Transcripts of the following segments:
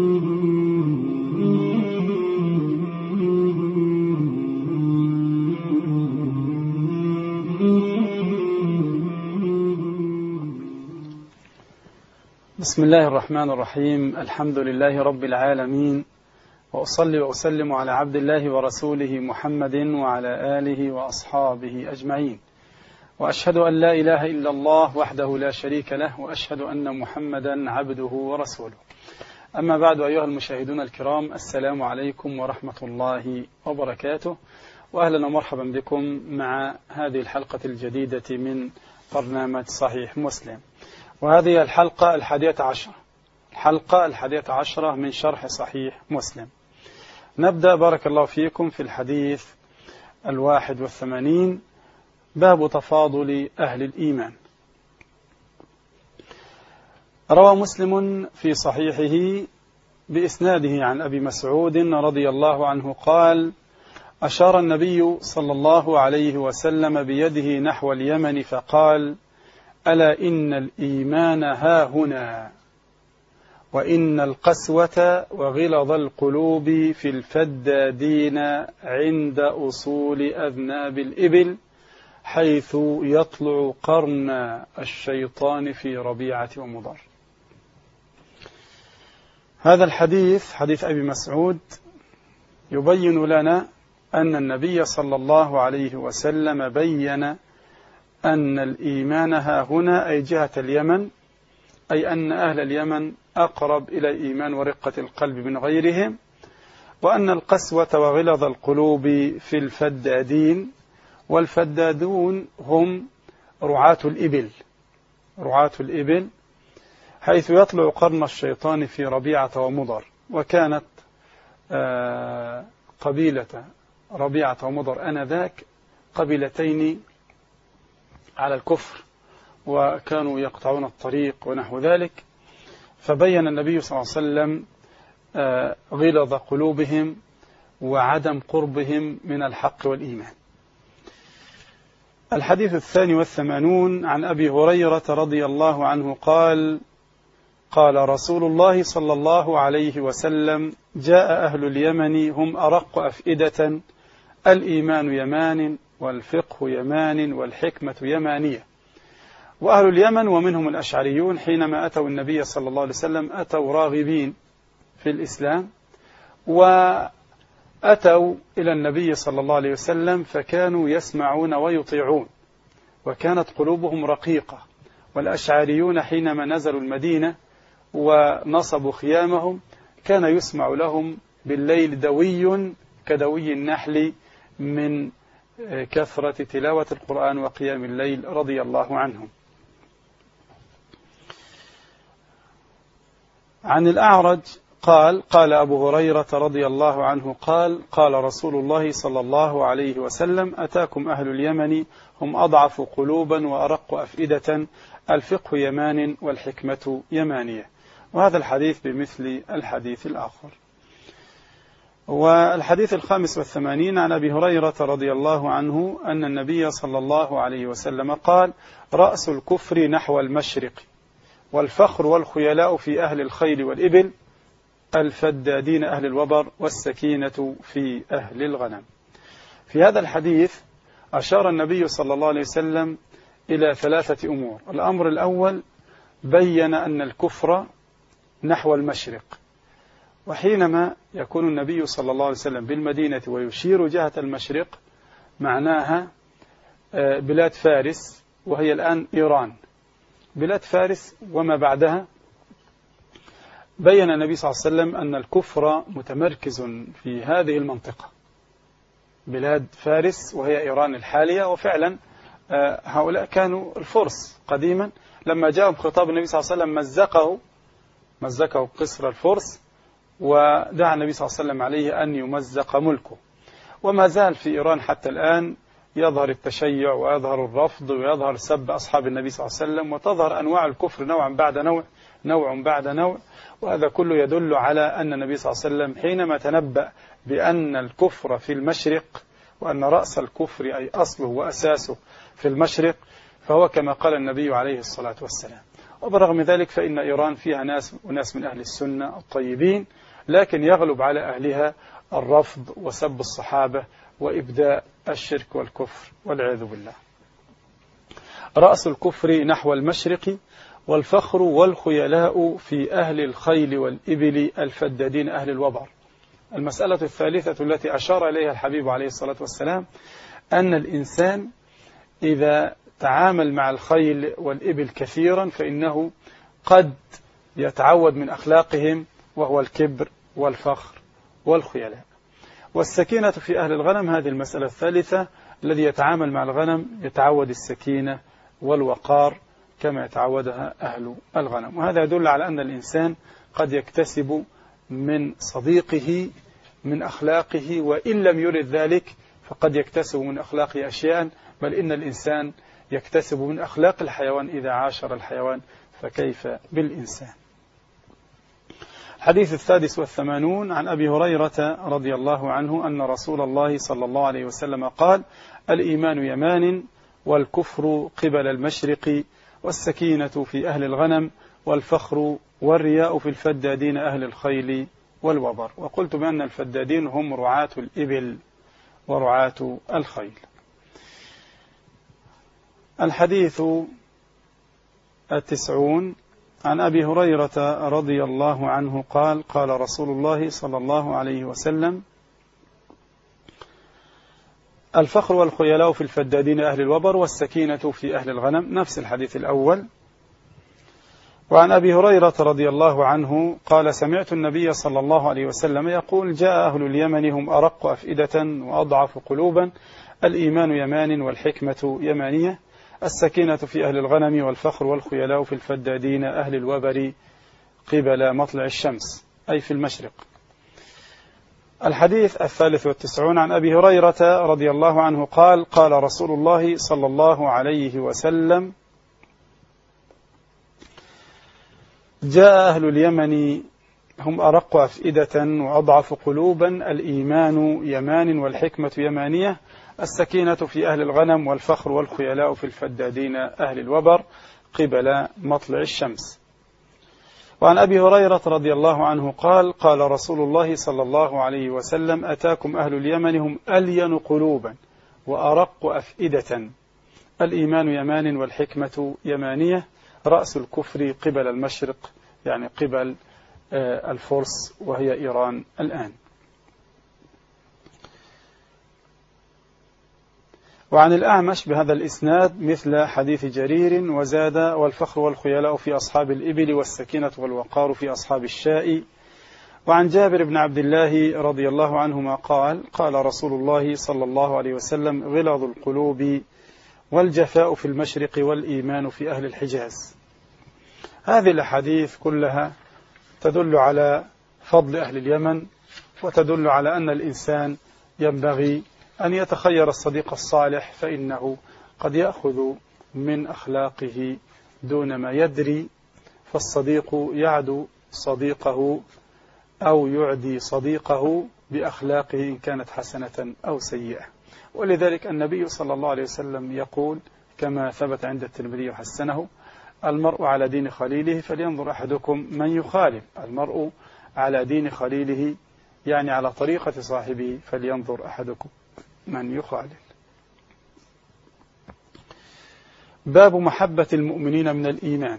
بسم الله الرحمن الرحيم. الحمد لله رب العالمين، وأصلي وأسلم على عبد الله ورسوله محمد وعلى آله وأصحابه أجمعين، وأشهد أن لا إله إلا الله وحده لا شريك له، وأشهد أن محمدا عبده ورسوله. أما بعد، أيها المشاهدون الكرام، السلام عليكم ورحمة الله وبركاته، وأهلا ومرحبا بكم مع هذه الحلقة الجديدة من برنامج صحيح مسلم. وهذه الحلقة 11 من شرح صحيح مسلم. نبدأ بارك الله فيكم في الحديث 81، باب تفاضل أهل الإيمان. روى مسلم في صحيحه بإسناده عن أبي مسعود رضي الله عنه قال: أشار النبي صلى الله عليه وسلم بيده نحو اليمن فقال: ألا إن الإيمان ها هنا، وإن القسوة وغلظ القلوب في الفدادين عند أصول أذناب الإبل، حيث يطلع قرن الشيطان في ربيعة ومضر. هذا الحديث حديث أبي مسعود يبين لنا أن النبي صلى الله عليه وسلم بين أن الإيمان ها هنا أي جهة اليمن، أي أن أهل اليمن أقرب إلى الإيمان ورقة القلب من غيرهم، وأن القسوة وغلظ القلوب في الفدادين، والفدادون هم رعاة الإبل، حيث يطلع قرن الشيطان في ربيعة ومضر. وكانت قبيلة ربيعة ومضر آنذاك قبيلتين على الكفر، وكانوا يقطعون الطريق ونحو ذلك، فبين النبي صلى الله عليه وسلم غلظ قلوبهم وعدم قربهم من الحق والإيمان. الحديث 82 عن أبي هريرة رضي الله عنه قال: قال رسول الله صلى الله عليه وسلم: جاء أهل اليمن هم أرق أفئدة، الإيمان يمان، والفقه يمان، والحكمة يمانية. وأهل اليمن ومنهم الأشعريون حينما أتوا النبي صلى الله عليه وسلم أتوا راغبين في الإسلام، وأتوا إلى النبي صلى الله عليه وسلم فكانوا يسمعون ويطيعون، وكانت قلوبهم رقيقة. والأشعريون حينما نزلوا المدينة ونصبوا خيامهم كان يسمع لهم بالليل دوي كدوي النحل من كثرة تلاوة القرآن وقيام الليل رضي الله عنهم. عن الأعرج قال: قال أبو هريرة رضي الله عنه قال: قال رسول الله صلى الله عليه وسلم: أتاكم أهل اليمن هم أضعف قلوبا وأرق أفئدة، الفقه يمان، والحكمة يمانية. وهذا الحديث بمثل الحديث الآخر. والحديث 85 عن أبي هريرة رضي الله عنه أن النبي صلى الله عليه وسلم قال: رأس الكفر نحو المشرق، والفخر والخيلاء في أهل الخيل والإبل، الفدادين أهل الوبر، والسكينة في أهل الغنم. في هذا الحديث أشار النبي صلى الله عليه وسلم إلى 3 أمور. الأمر الأول بين أن الكفر نحو المشرق، وحينما يكون النبي صلى الله عليه وسلم بالمدينة ويشير جهة المشرق معناها بلاد فارس، وهي الآن إيران. بلاد فارس وما بعدها، بين النبي صلى الله عليه وسلم أن الكفر متمركز في هذه المنطقة، بلاد فارس وهي إيران الحالية. وفعلا هؤلاء كانوا الفرس قديما، لما جاءهم خطاب النبي صلى الله عليه وسلم مزقه قصر الفرس، ودعا النبي صلى الله عليه وسلم عليه أن يمزق ملكه. وما زال في إيران حتى الآن يظهر التشيع ويظهر الرفض ويظهر سب أصحاب النبي صلى الله عليه وسلم، وتظهر أنواع الكفر نوعا بعد نوع بعد نوع. وهذا كله يدل على أن النبي صلى الله عليه وسلم حينما تنبأ بأن الكفر في المشرق، وأن رأس الكفر أي أصله وأساسه في المشرق، فهو كما قال النبي عليه الصلاة والسلام. وبرغم ذلك فإن إيران فيها ناس من أهل السنة الطيبين، لكن يغلب على أهلها الرفض وسب الصحابة وإبداء الشرك والكفر والعياذ بالله. رأس الكفر نحو المشرق، والفخر والخيلاء في أهل الخيل والإبل الفدادين أهل الوبر. المسألة الثالثة التي أشار إليها الحبيب عليه الصلاة والسلام أن الإنسان إذا تعامل مع الخيل والإبل كثيرا فإنه قد يتعود من أخلاقهم، وهو الكبر والفخر والخيلاء. والسكينة في أهل الغنم، هذه المسألة الثالثة، الذي يتعامل مع الغنم يتعود السكينة والوقار كما يتعودها أهل الغنم. وهذا يدل على أن الإنسان قد يكتسب من صديقه من أخلاقه، وإن لم يرد ذلك فقد يكتسب من أخلاقه أشياء، بل إن الإنسان يكتسب من أخلاق الحيوان إذا عاشر الحيوان، فكيف بالإنسان. الحديث 86 عن أبي هريرة رضي الله عنه أن رسول الله صلى الله عليه وسلم قال: الإيمان يمان، والكفر قبل المشرق، والسكينة في أهل الغنم، والفخر والرياء في الفدادين أهل الخيل والوبر. وقلت بأن الفدادين هم رعاة الإبل ورعاة الخيل. الحديث 90 عن أبي هريرة رضي الله عنه قال: قال رسول الله صلى الله عليه وسلم: الفخر والخيلاء في الفدادين أهل الوبر، والسكينة في أهل الغنم. نفس الحديث الأول. وعن أبي هريرة رضي الله عنه قال: سمعت النبي صلى الله عليه وسلم يقول: جاء أهل اليمن هم أرق أفئدة وأضعف قلوبا، الإيمان يمان والحكمة يمانية، السكينة في أهل الغنم، والفخر والخيلاء في الفدادين أهل الوبر قبل مطلع الشمس، أي في المشرق. الحديث 93 عن أبي هريرة رضي الله عنه قال: قال رسول الله صلى الله عليه وسلم: جاء أهل اليمن هم أرق أفئدة وأضعف قلوبا، الإيمان يمان والحكمة يمانية، السكينة في أهل الغنم، والفخر والخيلاء في الفدادين أهل الوبر قبل مطلع الشمس. وعن أبي هريرة رضي الله عنه قال: قال رسول الله صلى الله عليه وسلم: أتاكم أهل اليمن هم ألين قلوبا وأرق أفئدة، الإيمان يمان والحكمة يمانية، رأس الكفر قبل المشرق، يعني قبل الفرس وهي إيران الآن. وعن الأعمش بهذا الإسناد مثل حديث جرير، وزاد: والفخر والخيلاء في أصحاب الإبل، والسكينة والوقار في أصحاب الشاء. وعن جابر بن عبد الله رضي الله عنهما قال: قال رسول الله صلى الله عليه وسلم: غلظ القلوب والجفاء في المشرق، والإيمان في أهل الحجاز. هذه الأحاديث كلها تدل على فضل أهل اليمن، وتدل على أن الإنسان ينبغي أن يتخير الصديق الصالح، فإنه قد يأخذ من أخلاقه دون ما يدري، فالصديق يعدو صديقه أو يعدي صديقه بأخلاقه إن كانت حسنة أو سيئة. ولذلك النبي صلى الله عليه وسلم يقول كما ثبت عند الترمذي وحسنه: المرء على دين خليله فلينظر أحدكم من يخالف. المرء على دين خليله يعني على طريقة صاحبه، فلينظر أحدكم من يخالف. باب محبة المؤمنين من الإيمان.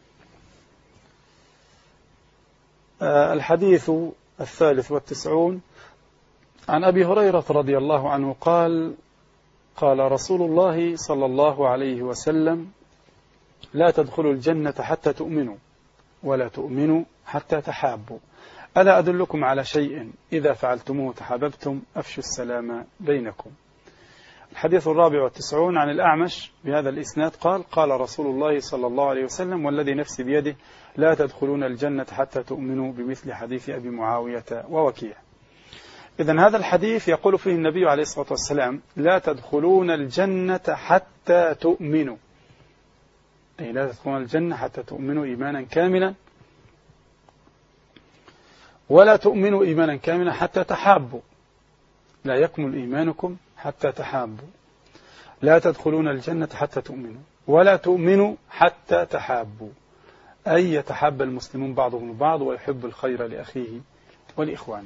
الحديث 93 عن أبي هريرة رضي الله عنه قال: قال رسول الله صلى الله عليه وسلم: لا تدخلوا الجنة حتى تؤمنوا، ولا تؤمنوا حتى تحابوا، ألا أدلكم على شيء إذا فعلتموه تحاببتم، أفشوا السلام بينكم. الحديث 94 عن الأعمش بهذا الإسناد قال: قال رسول الله صلى الله عليه وسلم: والذي نفسي بيده لا تدخلون الجنة حتى تؤمنوا، بمثل حديث أبي معاوية ووكيع. إذن هذا الحديث يقول فيه النبي عليه الصلاة والسلام: لا تدخلون الجنة حتى تؤمنوا، أي لا تدخلون الجنة حتى تؤمنوا إيمانا كاملا، ولا تؤمنوا إيمانا كاملا حتى تحابوا، لا يكمل إيمانكم حتى تحابوا. لا تدخلون الجنة حتى تؤمنوا، ولا تؤمنوا حتى تحابوا. أي يتحب المسلمون بعضهم البعض ويحب الخير لأخيه ولإخوانه.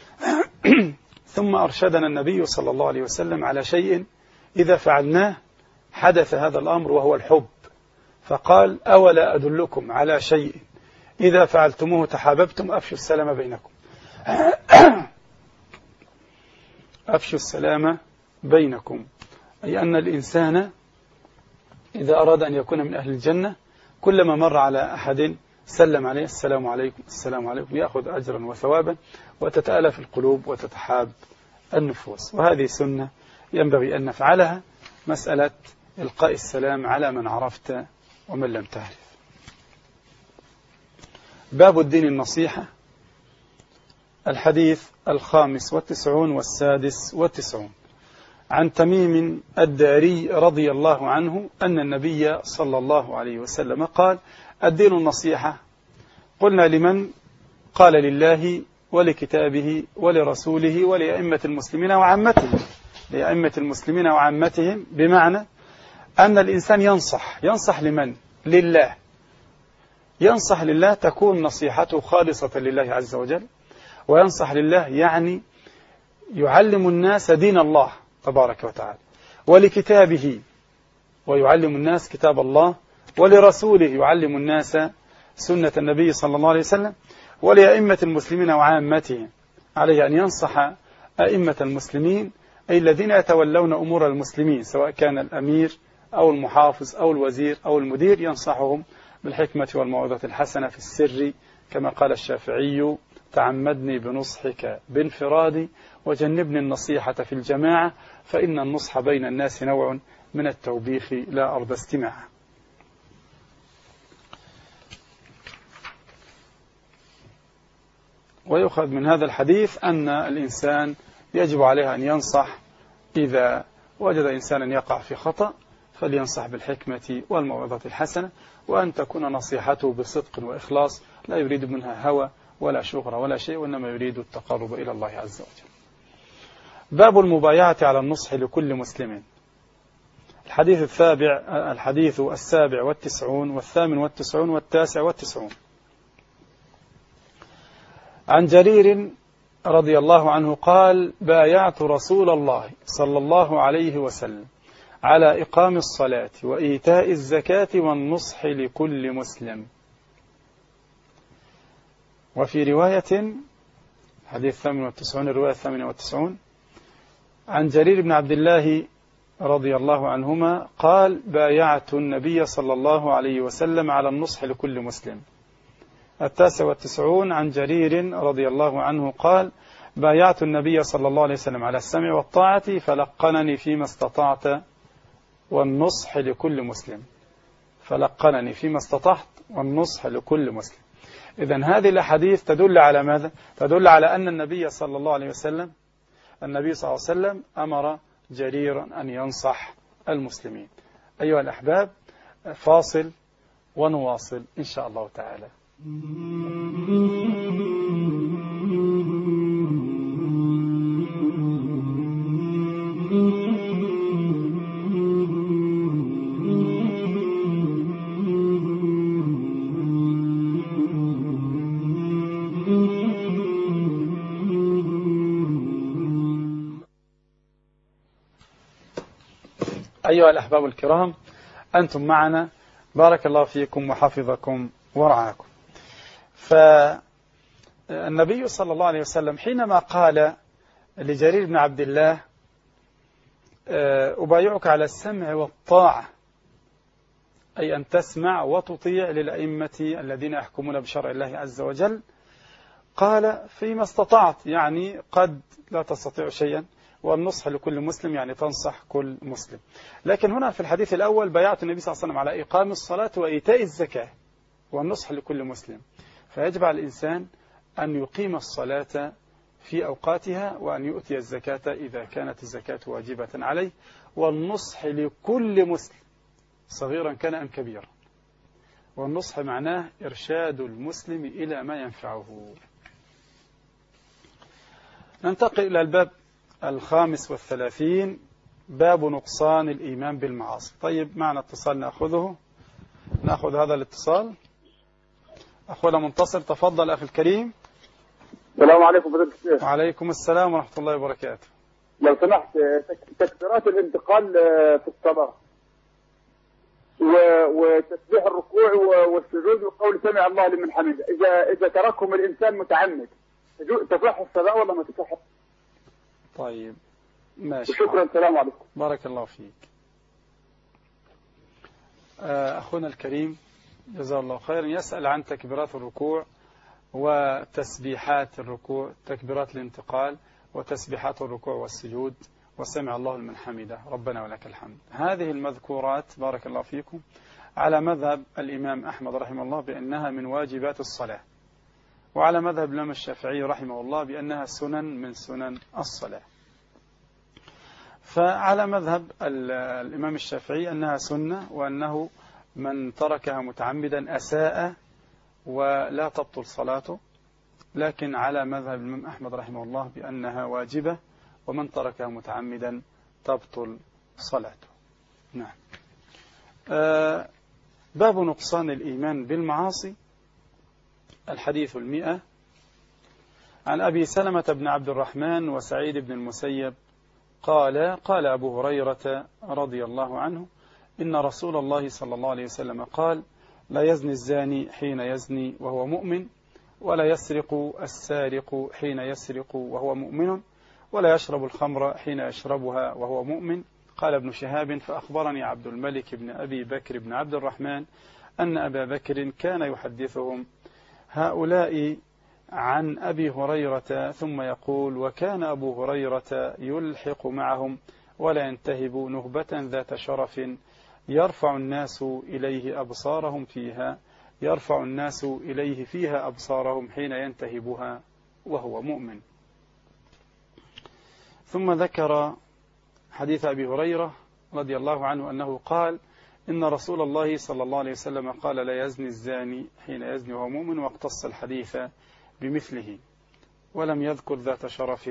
ثم أرشدنا النبي صلى الله عليه وسلم على شيء إذا فعلناه حدث هذا الأمر وهو الحب، فقال: أولا أدلكم على شيء إذا فعلتموه تحاببتم، أفشوا السلام بينكم. أفشوا السلام بينكم، أي أن الإنسان إذا أراد أن يكون من أهل الجنة كلما مر على أحد سلم عليه: السلام عليكم السلام عليكم، يأخذ أجرا وثوابا، وتتألف القلوب وتتحاب النفوس. وهذه سنة ينبغي أن نفعلها، مسألة إلقاء السلام على من عرفت ومن لم تعرف. باب الدين النصيحة. الحديث 95 والسادس عن تميم الداري رضي الله عنه أن النبي صلى الله عليه وسلم قال: الدين النصيحة. قلنا: لمن؟ قال: لله ولكتابه ولرسوله ولأئمة المسلمين وعامتهم. لأئمة المسلمين وعامتهم بمعنى أن الإنسان ينصح لمن؟ لله. ينصح لله، تكون نصيحته خالصة لله عز وجل. وينصح لله يعني يعلم الناس دين الله تبارك وتعالى، ولكتابه ويعلم الناس كتاب الله، ولرسوله يعلم الناس سنة النبي صلى الله عليه وسلم، ولأئمة المسلمين وعامتهم. عليه أن ينصح أئمة المسلمين، أي الذين يتولون أمور المسلمين، سواء كان الأمير أو المحافظ أو الوزير أو المدير، ينصحهم بالحكمة والموعظة الحسنة في السر، كما قال الشافعي: تعمدني بنصحك بانفرادي وجنبني النصيحة في الجماعة، فإن النصح بين الناس نوع من التوبيخ لا أرضى استماعه. ويؤخذ من هذا الحديث أن الإنسان يجب عليه أن ينصح إذا وجد إنسانا يقع في خطأ، فلينصح بالحكمة والموعظة الحسنة، وأن تكون نصيحته بصدق وإخلاص، لا يريد منها هوى ولا شهرة ولا شيء، وإنما يريد التقرب إلى الله عز وجل. باب المبايعة على النصح لكل مسلم. الحديث 97 والثامن 99 عن جرير رضي الله عنه قال: بايعت رسول الله صلى الله عليه وسلم على إقام الصلاة وإيتاء الزكاة والنصح لكل مسلم. وفي رواية حديث 98 الرواية 98 عن جرير بن عبد الله رضي الله عنهما قال: بايعت النبي صلى الله عليه وسلم على النصح لكل مسلم. 99 عن جرير رضي الله عنه قال: بايعت النبي صلى الله عليه وسلم على السمع والطاعة فلقنني فيما استطعت والنصح لكل مسلم. فلقنني فيما استطعت والنصح لكل مسلم. إذن هذه الأحاديث تدل على ماذا؟ تدل على أن النبي صلى الله عليه وسلم أمر جريرا أن ينصح المسلمين. أيها الأحباب، فاصل ونواصل إن شاء الله تعالى. أيها الأحباب الكرام، أنتم معنا، بارك الله فيكم وحفظكم ورعاكم. فالنبي صلى الله عليه وسلم حينما قال لجرير بن عبد الله: أبايعك على السمع والطاعة، أي أن تسمع وتطيع للأئمة الذين يحكمون بشرع الله عز وجل، قال: فيما استطعت، يعني قد لا تستطيع شيئا، والنصح لكل مسلم يعني تنصح كل مسلم. لكن هنا في الحديث الأول بايعت النبي صلى الله عليه وسلم على إقام الصلاة وإيتاء الزكاة والنصح لكل مسلم. فيجب على الإنسان أن يقيم الصلاة في أوقاتها، وأن يؤتي الزكاة إذا كانت الزكاة واجبة عليه، والنصح لكل مسلم صغيرا كان أم كبيرا. والنصح معناه إرشاد المسلم إلى ما ينفعه. ننتقل إلى الباب 35، باب نقصان الإيمان بالمعاصي. طيب، معنا اتصال نأخذ هذا الاتصال. أخونا منتصر تفضل أخي الكريم. السلام عليكم فضيلة الشيخ. وعليكم السلام ورحمة الله وبركاته. لو سمحت، تكبيرات الانتقال في الصلاة وتسبيح الركوع والسجود وقول سمع الله لمن حمده، إذا تركهم الإنسان متعمد تصح الصلاة ولا ما تصح؟ طيب ماشي. شكرا. السلام عليكم. بارك الله فيك. أخونا الكريم جزاه الله خيرا يسأل عن تكبيرات الركوع وتسبيحات الركوع، تكبيرات الانتقال وتسبيحات الركوع والسجود وسمع الله لمن حمده ربنا ولك الحمد. هذه المذكورات بارك الله فيكم على مذهب الإمام أحمد رحمه الله بأنها من واجبات الصلاة، وعلى مذهب الإمام الشافعي رحمه الله بأنها سنن من سنن الصلاة. فعلى مذهب الإمام الشافعي أنها سنة، وأنه من تركها متعمدا أساء ولا تبطل صلاته، لكن على مذهب الإمام أحمد رحمه الله بأنها واجبة، ومن تركها متعمدا تبطل صلاته. نعم. باب نقصان الإيمان بالمعاصي. الحديث 100 عن أبي سلمة بن عبد الرحمن وسعيد بن المسيب قال أبو هريرة رضي الله عنه إن رسول الله صلى الله عليه وسلم قال لا يزني الزاني حين يزني وهو مؤمن، ولا يسرق السارق حين يسرق وهو مؤمن، ولا يشرب الخمر حين يشربها وهو مؤمن. قال ابن شهاب فأخبرني عبد الملك بن أبي بكر بن عبد الرحمن أن أبا بكر كان يحدثهم هؤلاء عن أبي هريرة، ثم يقول وكان أبو هريرة يلحق معهم ولا ينتهب نهبة ذات شرف يرفع الناس إليه أبصارهم فيها، يرفع الناس إليه فيها أبصارهم حين ينتهبها وهو مؤمن. ثم ذكر حديث أبي هريرة رضي الله عنه أنه قال إن رسول الله صلى الله عليه وسلم قال لا يزني الزاني حين يزني وهو مؤمن، واقتص الحديث بمثله ولم يذكر ذات شرف.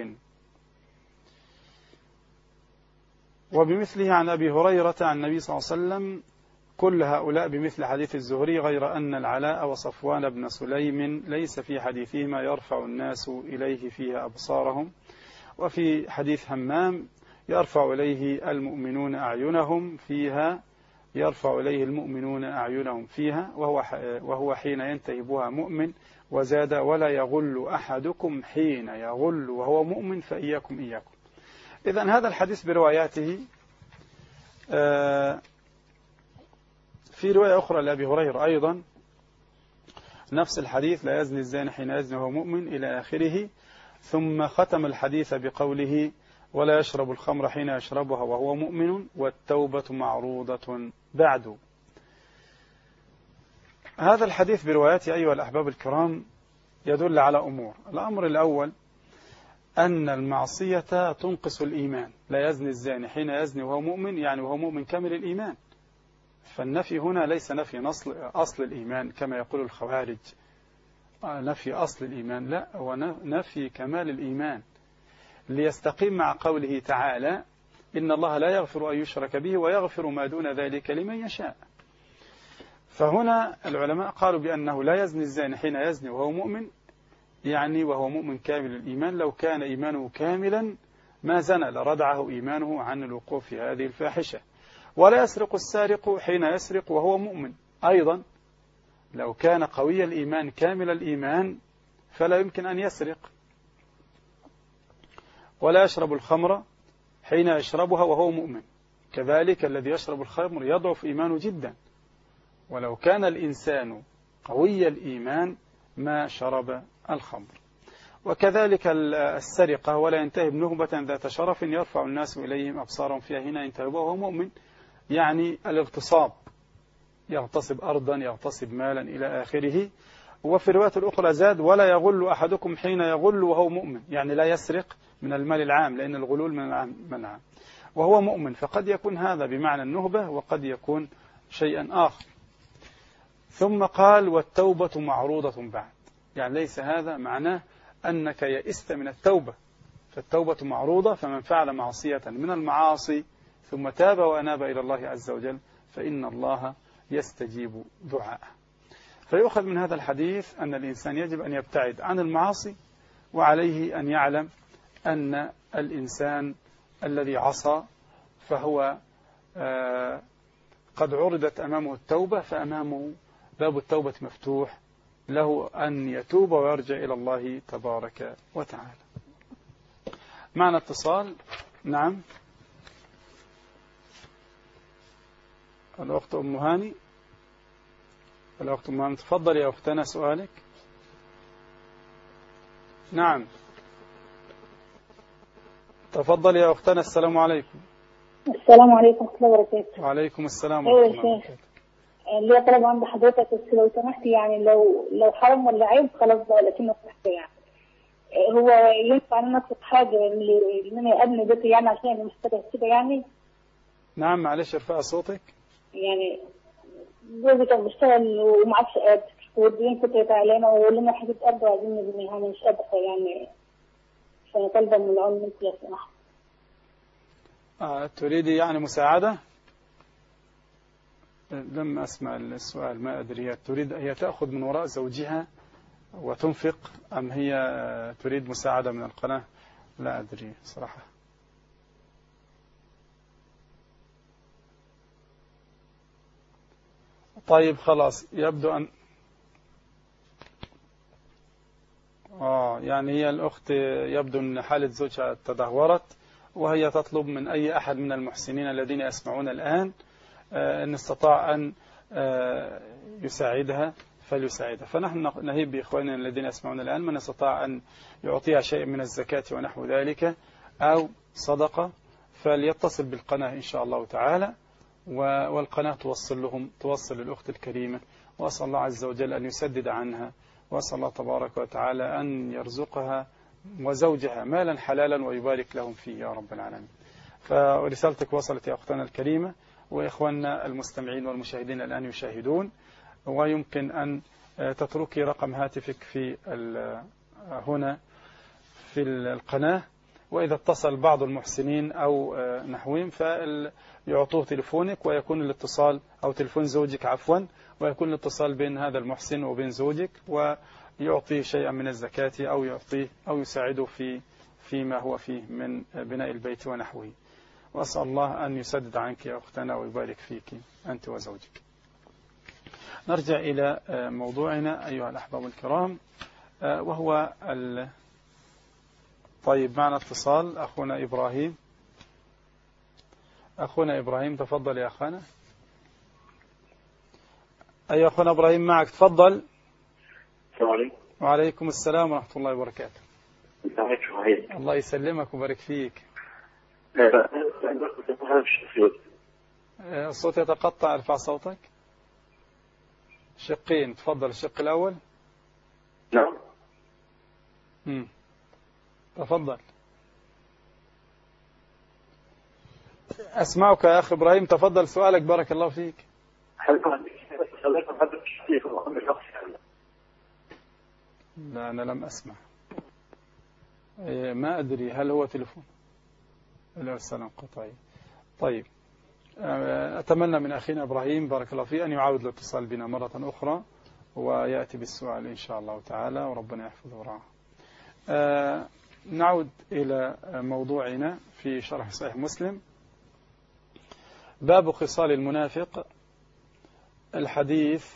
وبمثله عن أبي هريرة عن النبي صلى الله عليه وسلم كل هؤلاء بمثل حديث الزهري، غير أن العلاء وصفوان بن سليم ليس في حديثهما يرفع الناس إليه فيها أبصارهم، وفي حديث همام يرفع إليه المؤمنون أعينهم فيها، يرفع إليه المؤمنون أعينهم فيها وهو حين ينتهبها مؤمن، وزاد ولا يغل أحدكم حين يغل وهو مؤمن فإياكم إياكم. إذن هذا الحديث برواياته في رواية أخرى لأبي هريرة أيضا نفس الحديث لا يزني الزاني حين يزني وهو مؤمن إلى آخره، ثم ختم الحديث بقوله ولا يشرب الخمر حين يشربها وهو مؤمن والتوبة معروضة بعد. هذا الحديث برواياته أيها الأحباب الكرام يدل على أمور. الأمر الأول أن المعصية تنقص الإيمان. لا يزني الزاني حين يزني وهو مؤمن، يعني وهو مؤمن كامل الإيمان. فالنفي هنا ليس نفي أصل الإيمان كما يقول الخوارج، نفي أصل الإيمان، لا، هو نفي كمال الإيمان ليستقيم مع قوله تعالى إن الله لا يغفر أن يشرك به ويغفر ما دون ذلك لمن يشاء. فهنا العلماء قالوا بأنه لا يزني الزاني حين يزني وهو مؤمن، يعني وهو مؤمن كامل الإيمان. لو كان إيمانه كاملا ما زنى لردعه إيمانه عن الوقوع في هذه الفاحشة. ولا يسرق السارق حين يسرق وهو مؤمن، أيضا لو كان قوي الإيمان كامل الإيمان فلا يمكن أن يسرق. ولا يشرب الخمر حين يشربها وهو مؤمن، كذلك الذي يشرب الخمر يضعف إيمانه جدا، ولو كان الإنسان قوي الإيمان ما شرب الخمر. وكذلك السرقة ولا ينتهب نهبة ذات شرف يرفع الناس إليهم أبصارهم فيها حين ينتهبها وهو مؤمن، يعني الاغتصاب، يغتصب أرضا يغتصب مالا إلى آخره. وفي الرواية الأخرى زاد ولا يغل أحدكم حين يغل وهو مؤمن، يعني لا يسرق من المال العام، لأن الغلول من العام وهو مؤمن. فقد يكون هذا بمعنى النهبة وقد يكون شيئا آخر. ثم قال والتوبة معروضة بعد، يعني ليس هذا معناه أنك يئست من التوبة، فالتوبة معروضة. فمن فعل معصية من المعاصي ثم تاب وأناب إلى الله عز وجل فإن الله يستجيب دعاءه. فيؤخذ من هذا الحديث أن الإنسان يجب أن يبتعد عن المعاصي، وعليه أن يعلم أن الإنسان الذي عصى فهو قد عرضت أمامه التوبة، فأمامه باب التوبة مفتوح له أن يتوب ويرجع إلى الله تبارك وتعالى. معنا اتصال. نعم، الأخت أم هاني. الأخت أم هاني، تفضل يا أختنا سؤالك. نعم تفضل يا أختنا. السلام عليكم. السلام عليكم ورحمة الله وبركاته. وعليكم السلام ورحمة الله وبركاته. اللي طلب عند حضرتك بس لو سمحت، يعني لو حرام ولا عيب خلاص بقى، لكنه صحت يعني. هو ينفع ان نطلب حاجه اللي انا ابني بيتي يعني عشان مستريح كده يعني؟ نعم معلش ارفع صوتك. يعني جوزي كان بيشتغل وما عادش قادر، والدين كترت علينا ولنا حاجه ارض وعايزين نبنيها، انا مش قادره يعني، فانا طالبه من العون منك لو سمحت. تريدي يعني مساعدة؟ لم أسمع السؤال، ما أدري. تريد هي تأخذ من وراء زوجها وتنفق، أم هي تريد مساعدة من القناة؟ لا أدري صراحة. طيب خلاص، يبدو أن يعني هي الأخت يبدو أن حالة زوجها تدهورت، وهي تطلب من أي أحد من المحسنين الذين يسمعون الآن إن استطاع أن يساعدها فليساعدها. فنحن نهيب بإخواننا الذين يسمعون الآن من استطاع أن يعطيها شيء من الزكاة ونحو ذلك أو صدقة فليتصل بالقناة إن شاء الله تعالى، والقناة توصل للأخت الكريمة، وأسأل الله عز وجل أن يسدد عنها، وأسأل الله تبارك وتعالى أن يرزقها وزوجها مالا حلالا ويبارك لهم فيه يا رب العالمين. فرسالتك وصلت يا أختنا الكريمة، وإخواننا المستمعين والمشاهدين الآن يشاهدون، ويمكن أن تتركي رقم هاتفك هنا في القناة، وإذا اتصل بعض المحسنين أو نحوهم فيعطوه تلفونك، ويكون الاتصال أو تلفون زوجك عفوا، ويكون الاتصال بين هذا المحسن وبين زوجك، ويعطيه شيئا من الزكاة أو يعطيه أو يساعده فيما هو فيه من بناء البيت ونحوه. وأسأل الله أن يسدد عنك يا أختنا ويبارك فيك أنت وزوجك. نرجع إلى موضوعنا أيها الأحباب الكرام، وهو طيب معنا اتصال. أخونا إبراهيم تفضل يا أخانا. أيها أخونا إبراهيم معك، تفضل. السلام عليكم. وعليكم السلام ورحمة الله وبركاته. الله يسلمك وبارك فيك. الصوت يتقطع، ارفع صوتك. شقين، تفضل. الشق الأول. نعم. تفضل. أسمعك يا أخي إبراهيم، تفضل سؤالك بارك الله فيك. لا أنا لم أسمع، ما أدري هل هو تلفون؟ لا السلام قطعي. طيب أتمنى من أخينا إبراهيم بارك الله فيه أن يعاود الاتصال بنا مرة أخرى ويأتي بالسؤال إن شاء الله تعالى، وربنا يحفظه ورعاه. نعود إلى موضوعنا في شرح صحيح مسلم، باب خصال المنافق، الحديث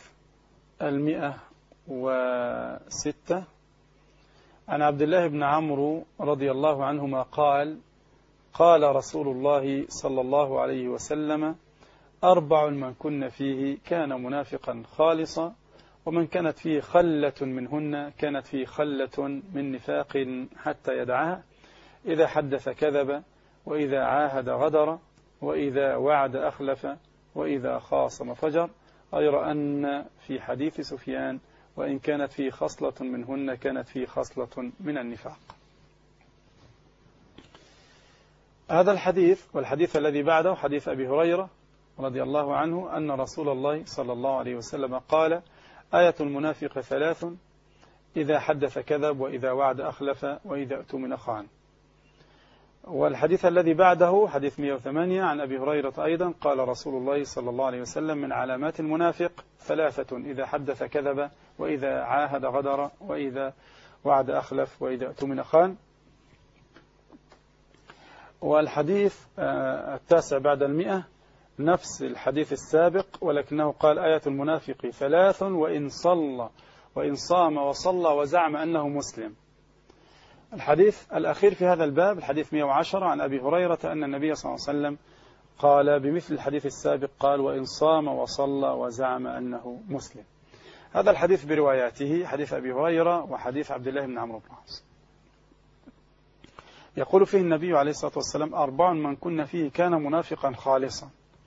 106. عن عبد الله بن عمرو رضي الله عنهما قال: قال رسول الله صلى الله عليه وسلم: 4 من كن فيه كان منافقا خالصا، ومن كانت فيه خلة منهن كانت فيه خلة من نفاق حتى يدعها: إذا حدث كذب، وإذا عاهد غدر، وإذا وعد أخلف، وإذا خاصم فجر. غير أن في حديث سفيان: وإن كانت فيه خصلة منهن كانت فيه خصلة من النفاق. هذا الحديث والحديث الذي بعده حديث أبي هريرة رضي الله عنه أن رسول الله صلى الله عليه وسلم قال: آية المنافق 3: إذا حدث كذب، وإذا وعد أخلف، وإذا اؤتمن خان. والحديث الذي بعده حديث 108 عن أبي هريرة أيضا قال رسول الله صلى الله عليه وسلم: من علامات المنافق 3: إذا حدث كذب، وإذا عاهد غدر، وإذا وعد أخلف، وإذا اؤتمن خان. والحديث 9 بعد 100 نفس الحديث السابق، ولكنه قال: آية المنافق 3: وإن صام وصلى وزعم أنه مسلم. الحديث الأخير في هذا الباب الحديث 110 عن أبي هريرة أن النبي صلى الله عليه وسلم قال بمثل الحديث السابق، قال: وإن صام وصلى وزعم أنه مسلم. هذا الحديث برواياته حديث أبي هريرة وحديث عبد الله بن عمرو بن العاص. يقول فيه النبي عليه الصلاة والسلام: 4 من كن فيه كان منافقا خالصا.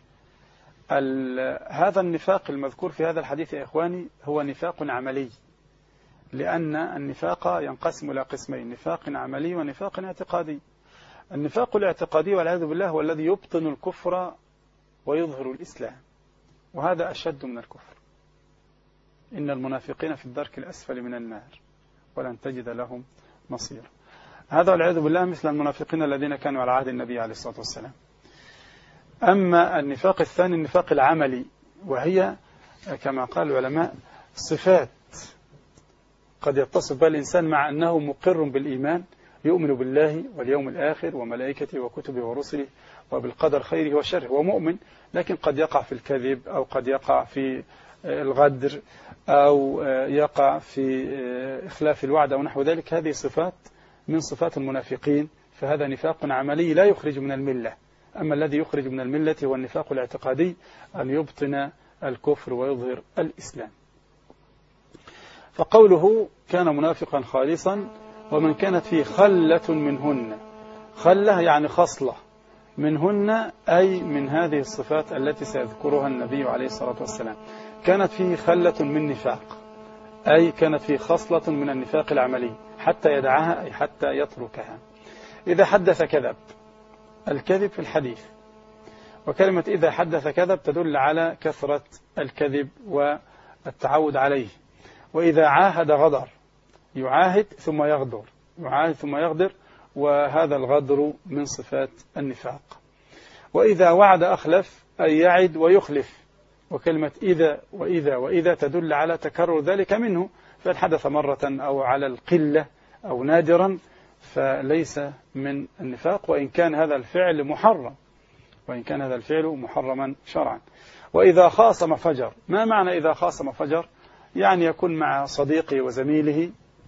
هذا النفاق المذكور في هذا الحديث يا إخواني هو نفاق عملي، لأن النفاق ينقسم إلى قسمين: نفاق عملي ونفاق اعتقادي. النفاق الاعتقادي والعياذ بالله هو الذي يبطن الكفر ويظهر الإسلام، وهذا أشد من الكفر. إن المنافقين في الدرك الأسفل من النار ولن تجد لهم نصيرا. هذا والعياذ بالله مثل المنافقين الذين كانوا على عهد النبي عليه الصلاة والسلام. أما النفاق الثاني النفاق العملي، وهي كما قال العلماء صفات قد يتصف بها الإنسان مع أنه مقر بالإيمان، يؤمن بالله واليوم الآخر وملائكته وكتبه ورسله وبالقدر خيره وشره ومؤمن، لكن قد يقع في الكذب، أو قد يقع في الغدر، أو يقع في إخلاف الوعد أو نحو ذلك. هذه صفات من صفات المنافقين، فهذا نفاق عملي لا يخرج من الملة. أما الذي يخرج من الملة هو النفاق الاعتقادي، أن يبطن الكفر ويظهر الإسلام. فقوله كان منافقا خالصا: ومن كانت فيه خلة منهن. خلة يعني خصلة منهن، أي من هذه الصفات التي سيذكرها النبي عليه الصلاة والسلام. كانت فيه خلة من نفاق، أي كانت فيه خصلة من النفاق العملي حتى يدعها، أي حتى يتركها. إذا حدث كذب، الكذب في الحديث، وكلمة إذا حدث كذب تدل على كثرة الكذب والتعود عليه. وإذا عاهد غدر، يعاهد ثم يغدر، يعاهد ثم يغدر، وهذا الغدر من صفات النفاق. وإذا وعد أخلف، أي يعد ويخلف، وكلمة إذا وإذا وإذا تدل على تكرر ذلك منه، فإن حدث مرة أو على القلة أو نادرا فليس من النفاق، وإن كان هذا الفعل محرم، وإن كان هذا الفعل محرما شرعا. وإذا خاصم فجر. ما معنى إذا خاصم فجر؟ يعني يكون مع صديقه وزميله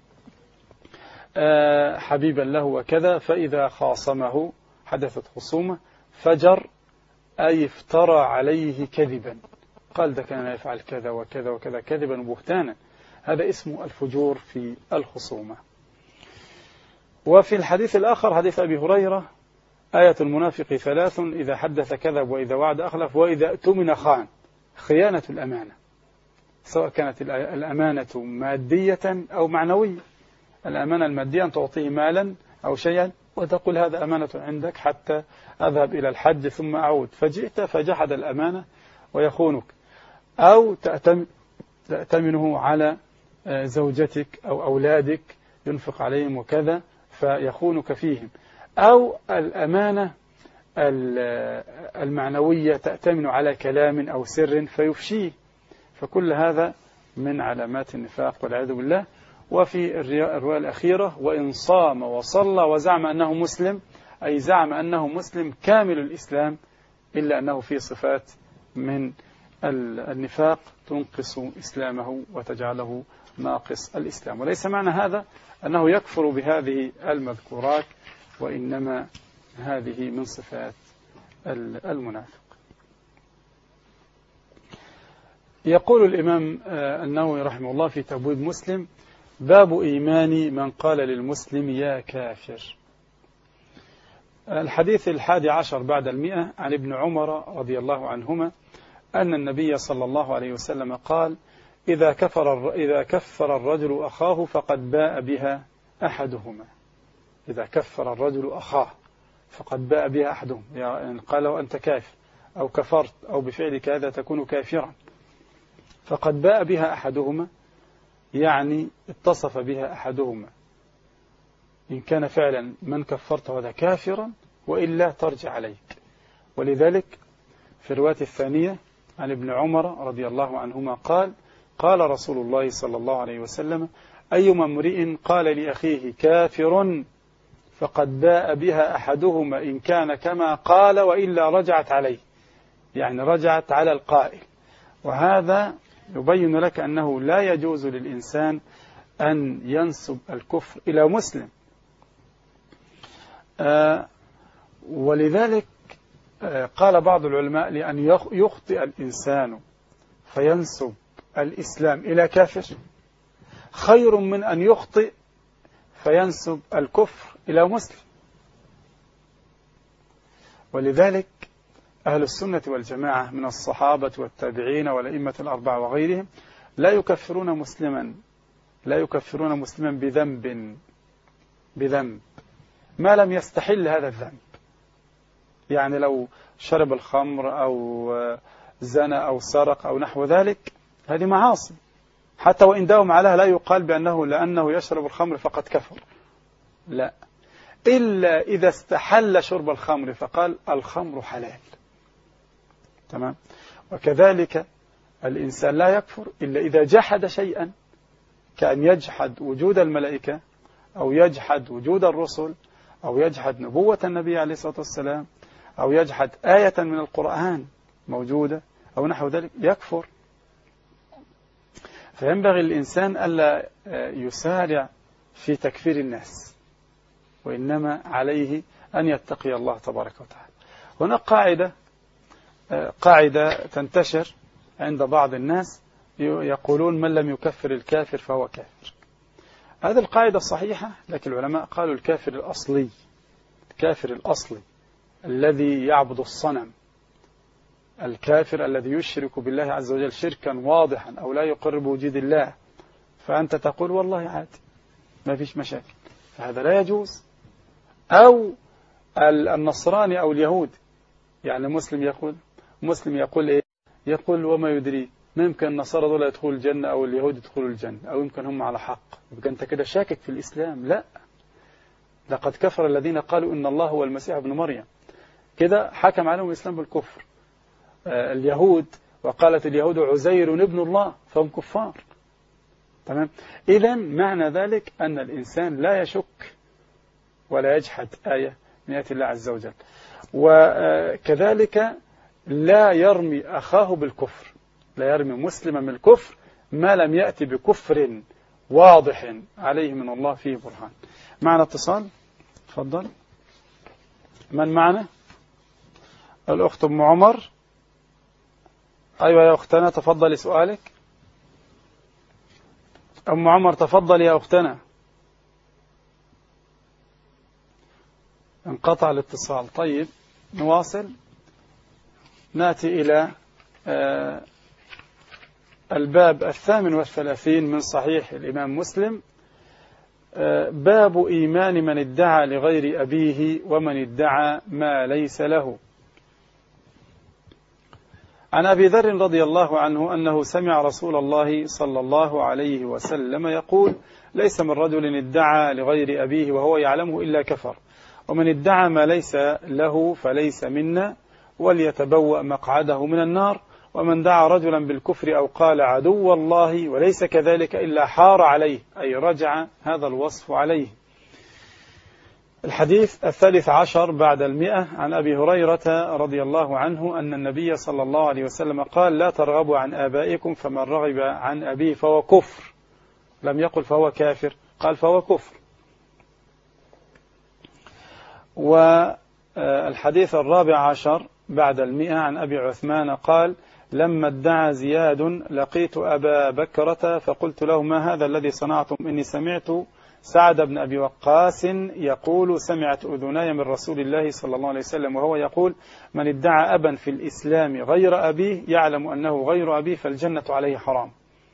حبيبا له وكذا، فإذا خاصمه حدثت خصومة، فجر أي افترى عليه كذبا، قال ده كان يفعل كذا وكذا وكذا كذبا وبهتانا، هذا اسمه الفجور في الخصومة. وفي الحديث الآخر حديث أبي هريرة: آية المنافق 3: إذا حدث كذب، وإذا وعد أخلف، وإذا اؤتمن خان. خيانة الأمانة، سواء كانت الأمانة مادية أو معنوية. الأمانة المادية أن تعطيه مالا أو شيئا وتقول هذا أمانة عندك حتى أذهب إلى الحج ثم أعود، فجئت فجحد الأمانة ويخونك. أو تأتمنه على زوجتك أو أولادك ينفق عليهم وكذا فيخونك فيهم. أو الأمانة المعنوية تأتمن على كلام أو سر فيفشيه. فكل هذا من علامات النفاق والعياذ بالله. وفي الرواية الأخيرة: وإن صام وصلى وزعم أنه مسلم، أي زعم أنه مسلم كامل الإسلام، إلا أنه في صفات من النفاق تنقص إسلامه وتجعله ناقص الإسلام. وليس معنى هذا أنه يكفر بهذه المذكورات، وإنما هذه من صفات المنافق. يقول الإمام النووي رحمه الله في تبويب مسلم: باب إيمان من قال للمسلم يا كافر. الحديث 11 بعد 100 عن ابن عمر رضي الله عنهما أن النبي صلى الله عليه وسلم قال: إذا كفر الرجل أخاه فقد باء بها أحدهما. إذا كفر الرجل أخاه فقد باء بها أحدهم، يعني قال له أنت كافر أو كفرت أو بفعلك هذا تكون كافرا، فقد باء بها أحدهما يعني اتصف بها أحدهما إن كان فعلا من كفرته هذا كافرا، وإلا ترجع عليك. ولذلك في الرواية الثانية عن ابن عمر رضي الله عنهما قال: قال رسول الله صلى الله عليه وسلم: أيما امرئ قال لأخيه كافر فقد باء بها أحدهما إن كان كما قال وإلا رجعت عليه، يعني رجعت على القائل. وهذا يبين لك أنه لا يجوز للإنسان أن ينسب الكفر إلى مسلم. ولذلك قال بعض العلماء: لأن يخطئ الإنسان فينسب الإسلام إلى كافر خير من أن يخطئ فينسب الكفر إلى مسلم. ولذلك أهل السنة والجماعة من الصحابة والتابعين والأئمة الأربعة وغيرهم لا يكفرون مسلما بذنب ما لم يستحل هذا الذنب. يعني لو شرب الخمر أو زنى أو سرق أو نحو ذلك، هذه معاصي، حتى وإن داوم عليها لا يقال بأنه لأنه يشرب الخمر فقد كفر، لا، إلا إذا استحل شرب الخمر فقال الخمر حلال. تمام. وكذلك الإنسان لا يكفر إلا إذا جحد شيئا، كأن يجحد وجود الملائكة أو يجحد وجود الرسل أو يجحد نبوة النبي عليه الصلاة والسلام أو يجحد آية من القرآن موجودة أو نحو ذلك، يكفر. فينبغي الإنسان ألا يسارع في تكفير الناس، وإنما عليه أن يتقي الله تبارك وتعالى. هناك قاعدة تنتشر عند بعض الناس يقولون: من لم يكفر الكافر فهو كافر. هذه القاعدة صحيحة، لكن العلماء قالوا الكافر الأصلي الذي يعبد الصنم، الكافر الذي يشرك بالله عز وجل شركا واضحا أو لا يقر بوجود الله، فأنت تقول والله عادي ما فيش مشاكل، فهذا لا يجوز. أو النصراني أو اليهود، يعني مسلم يقول إيه؟ يقول وما يدري، ممكن النصارى دول يدخلوا الجنة أو اليهود يدخلوا الجنة، أو يمكن هم على حق، يبقى أنت كده شاكك في الإسلام. لا، لقد كفر الذين قالوا إن الله هو المسيح ابن مريم، كده حكم عليهم الإسلام بالكفر. اليهود وقالت اليهود عزير ابن الله، فهم كفار. تمام. إذن معنى ذلك أن الإنسان لا يشك ولا يجحد آية من آيات الله عز وجل، وكذلك لا يرمي أخاه بالكفر، لا يرمي مسلما من الكفر ما لم يأتي بكفر واضح عليه من الله فيه برهان. معنا اتصال، تفضل. من معنا؟ الأخت أم عمر. أيوة يا أختنا، تفضلي سؤالك. أم عمر تفضل يا أختنا. انقطع الاتصال. طيب نواصل، نأتي إلى الباب 38 من صحيح الإمام مسلم، باب إيمان من ادعى لغير أبيه ومن ادعى ما ليس له. عن أبي ذر رضي الله عنه أنه سمع رسول الله صلى الله عليه وسلم يقول: ليس من رجل ادعى لغير أبيه وهو يعلمه إلا كفر، ومن ادعى ما ليس له فليس منا، وليتبوأ مقعده من النار. ومن دعا رجلا بالكفر أو قال عدو الله وليس كذلك إلا حار عليه، أي رجع هذا الوصف عليه. الحديث 13 بعد 100 عن أبي هريرة رضي الله عنه أن النبي صلى الله عليه وسلم قال: لا ترغبوا عن آبائكم، فمن رغب عن أبيه فهو كفر. لم يقل فهو كافر، قال فهو كفر. والحديث 14 بعد 100 عن أبي عثمان قال: لما ادعى زياد لقيت أبا بكرة فقلت له: ما هذا الذي صنعتم؟ إني سمعت سعد بن أبي وقاص يقول: سمعت أذناي من رسول الله صلى الله عليه وسلم وهو يقول: من ادعى أبا في الإسلام غير أبيه يعلم أنه غير أبيه فالجنة عليه حرام.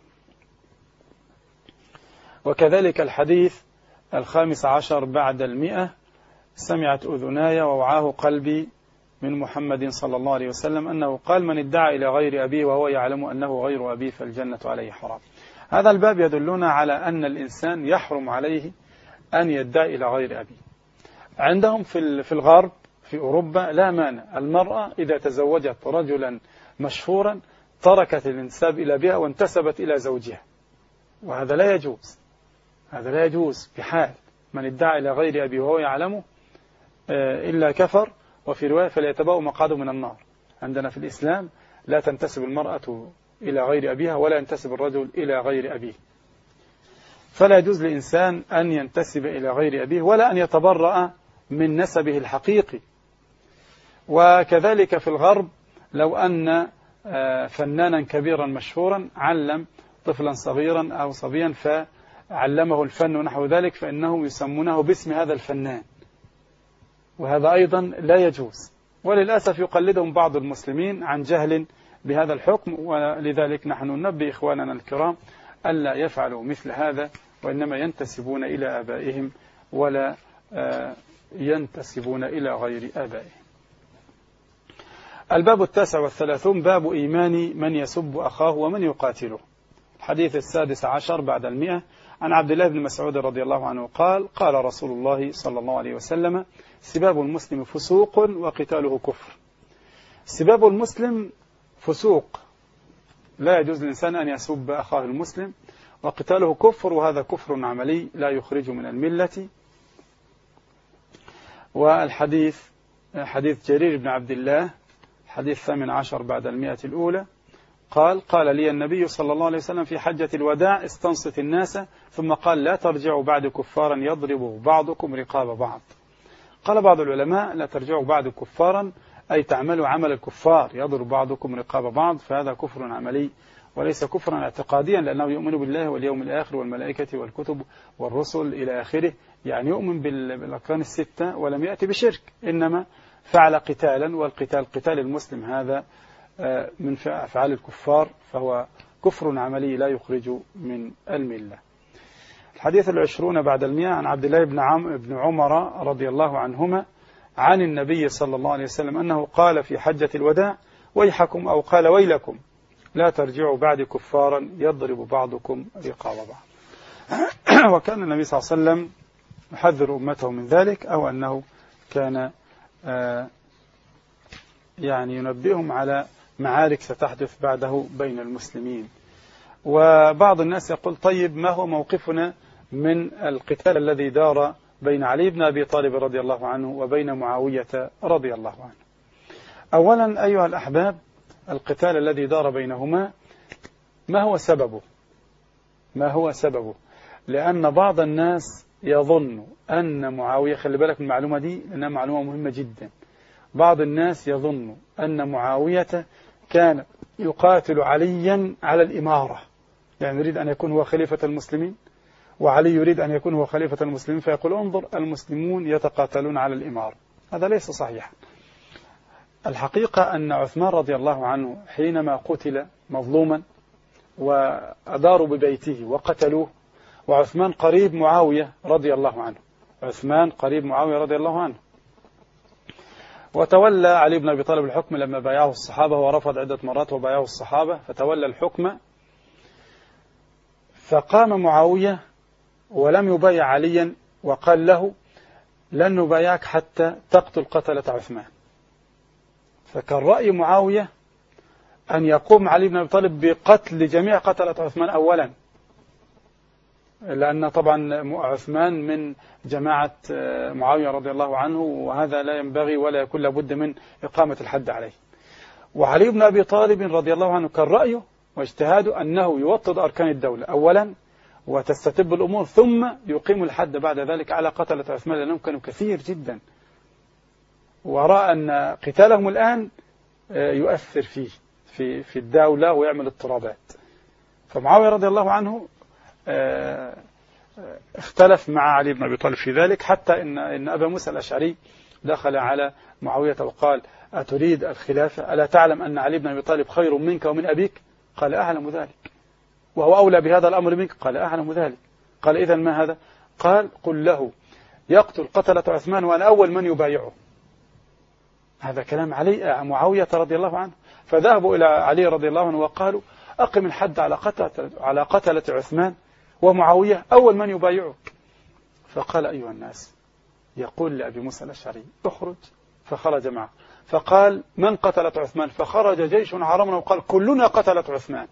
وكذلك الحديث 15 بعد 100 سمعت أذناي ووعاه قلبي من محمد صلى الله عليه وسلم أنه قال: من ادعى إلى غير أبيه وهو يعلم أنه غير أبيه فالجنة عليه حرام. هذا الباب يدلنا على أن الإنسان يحرم عليه أن يدعي إلى غير أبيه. عندهم في الغرب في أوروبا لا مانع، المرأة إذا تزوجت رجلا مشهورا تركت الانتساب إلى أبيها وانتسبت إلى زوجها، وهذا لا يجوز، هذا لا يجوز بحال. من ادعى إلى غير أبيه وهو يعلمه إلا كفر، وفي رواية فليتبوأ مقعده من النار. عندنا في الإسلام لا تنتسب المرأة إلى غير أبيها ولا ينتسب الرجل إلى غير أبيه، فلا يجوز لإنسان أن ينتسب إلى غير أبيه ولا أن يتبرأ من نسبه الحقيقي. وكذلك في الغرب لو أن فنانا كبيرا مشهورا علم طفلا صغيرا أو صبيا فعلمه الفن ونحو ذلك، فإنهم يسمونه باسم هذا الفنان، وهذا أيضا لا يجوز. وللأسف يقلدهم بعض المسلمين عن جهل بهذا الحكم، ولذلك نحن ننبه إخواننا الكرام ألا يفعلوا مثل هذا، وإنما ينتسبون إلى آبائهم ولا ينتسبون إلى غير آبائهم. الباب 39 باب إيمان من يسب أخاه ومن يقاتله. الحديث 16 بعد 100 عن عبد الله بن مسعود رضي الله عنه قال: قال رسول الله صلى الله عليه وسلم: سباب المسلم فسوق وقتاله كفر. سباب المسلم فسوق، لا يجوز للإنسان أن يسب أخاه المسلم، وقتاله كفر، وهذا كفر عملي لا يخرج من الملة. والحديث حديث جرير بن عبد الله حديث 18 بعد 100 الأولى قال: قال لي النبي صلى الله عليه وسلم في حجة الوداع: استنصت الناس، ثم قال: لا ترجعوا بعد كفارا يضرب بعضكم رقاب بعض. قال بعض العلماء: لا ترجعوا بعد كفارا أي تعملوا عمل الكفار، يضرب بعضكم رقاب بعض، فهذا كفر عملي وليس كفرا اعتقاديا، لأنه يؤمن بالله واليوم الآخر والملائكة والكتب والرسل إلى آخره، يعني يؤمن بالأركان الستة ولم يأتي بشرك، إنما فعل قتالا، والقتال قتال المسلم هذا من أفعال الكفار، فهو كفر عملي لا يخرج من الملة. الحديث 20 بعد 100 عن عبد الله بن عمر رضي الله عنهما عن النبي صلى الله عليه وسلم أنه قال في حجة الوداع: ويحكم، أو قال: ويلكم، لا ترجعوا بعد كفارا يضرب بعضكم رقاب بعض. وكان النبي صلى الله عليه وسلم يحذر أمته من ذلك، أو أنه كان يعني ينبئهم على معارك ستحدث بعده بين المسلمين. وبعض الناس يقول: طيب ما هو موقفنا من القتال الذي دار بين علي بن أبي طالب رضي الله عنه وبين معاوية رضي الله عنه؟ أولا أيها الأحباب، القتال الذي دار بينهما ما هو سببه؟ ما هو سببه؟ لأن بعض الناس يظن أن معاوية، خلي بالك من المعلومة دي لأنها معلومة مهمة جدا، بعض الناس يظن أن معاوية كان يقاتل عليا على الإمارة، يعني يريد أن يكون هو خليفة المسلمين، وعلي يريد أن يكون هو خليفة المسلمين، فيقول: انظر المسلمون يتقاتلون على الإمارة. هذا ليس صحيحا. الحقيقة أن عثمان رضي الله عنه حينما قتل مظلوما وأداروا ببيته وقتلوه، وعثمان قريب معاوية رضي الله عنه، عثمان قريب معاوية رضي الله عنه، وتولى علي بن أبي طالب الحكم لما بايعه الصحابة، ورفض عدة مرات وبايعه الصحابة، فتولى الحكم. فقام معاوية ولم يبايع عليا، وقال له: لن نبايعك حتى تقتل قتلة عثمان. فكان رأي معاوية أن يقوم علي بن أبي طالب بقتل جميع قتلة عثمان أولا، لأن طبعا عثمان من جماعة معاوية رضي الله عنه، وهذا لا ينبغي ولا يكون لابد من إقامة الحد عليه. وعلي بن أبي طالب رضي الله عنه كان رأيه واجتهاده أنه يوطد أركان الدولة أولا وتستتب الأمور، ثم يقيم الحد بعد ذلك على قتلة عثمان، لأنهم كانوا كثير جدا، ورأى أن قتالهم الآن يؤثر في الدولة ويعمل اضطرابات. فمعاوية رضي الله عنه اختلف مع علي بن أبي طالب في ذلك، حتى إن أبا موسى الأشعري دخل على معاوية وقال: أتريد الخلافة؟ ألا تعلم أن علي بن أبي طالب خير منك ومن أبيك؟ قال: أعلم ذلك. وهو أولى بهذا الأمر منك؟ قال: أعلم ذلك. قال: إذن ما هذا؟ قال: قل له يقتل قتلة عثمان وأنا أول من يبايعه. هذا كلام علي معاوية رضي الله عنه. فذهبوا إلى علي رضي الله عنه وقالوا: أقم الحد على قتلة عثمان، ومعاوية أول من يبايعه. فقال أيها الناس، يقول لأبي موسى الأشعري اخرج، فخرج معه، فقال من قتلت عثمان؟ فخرج جيش عرمنا وقال كلنا قتلت عثمان.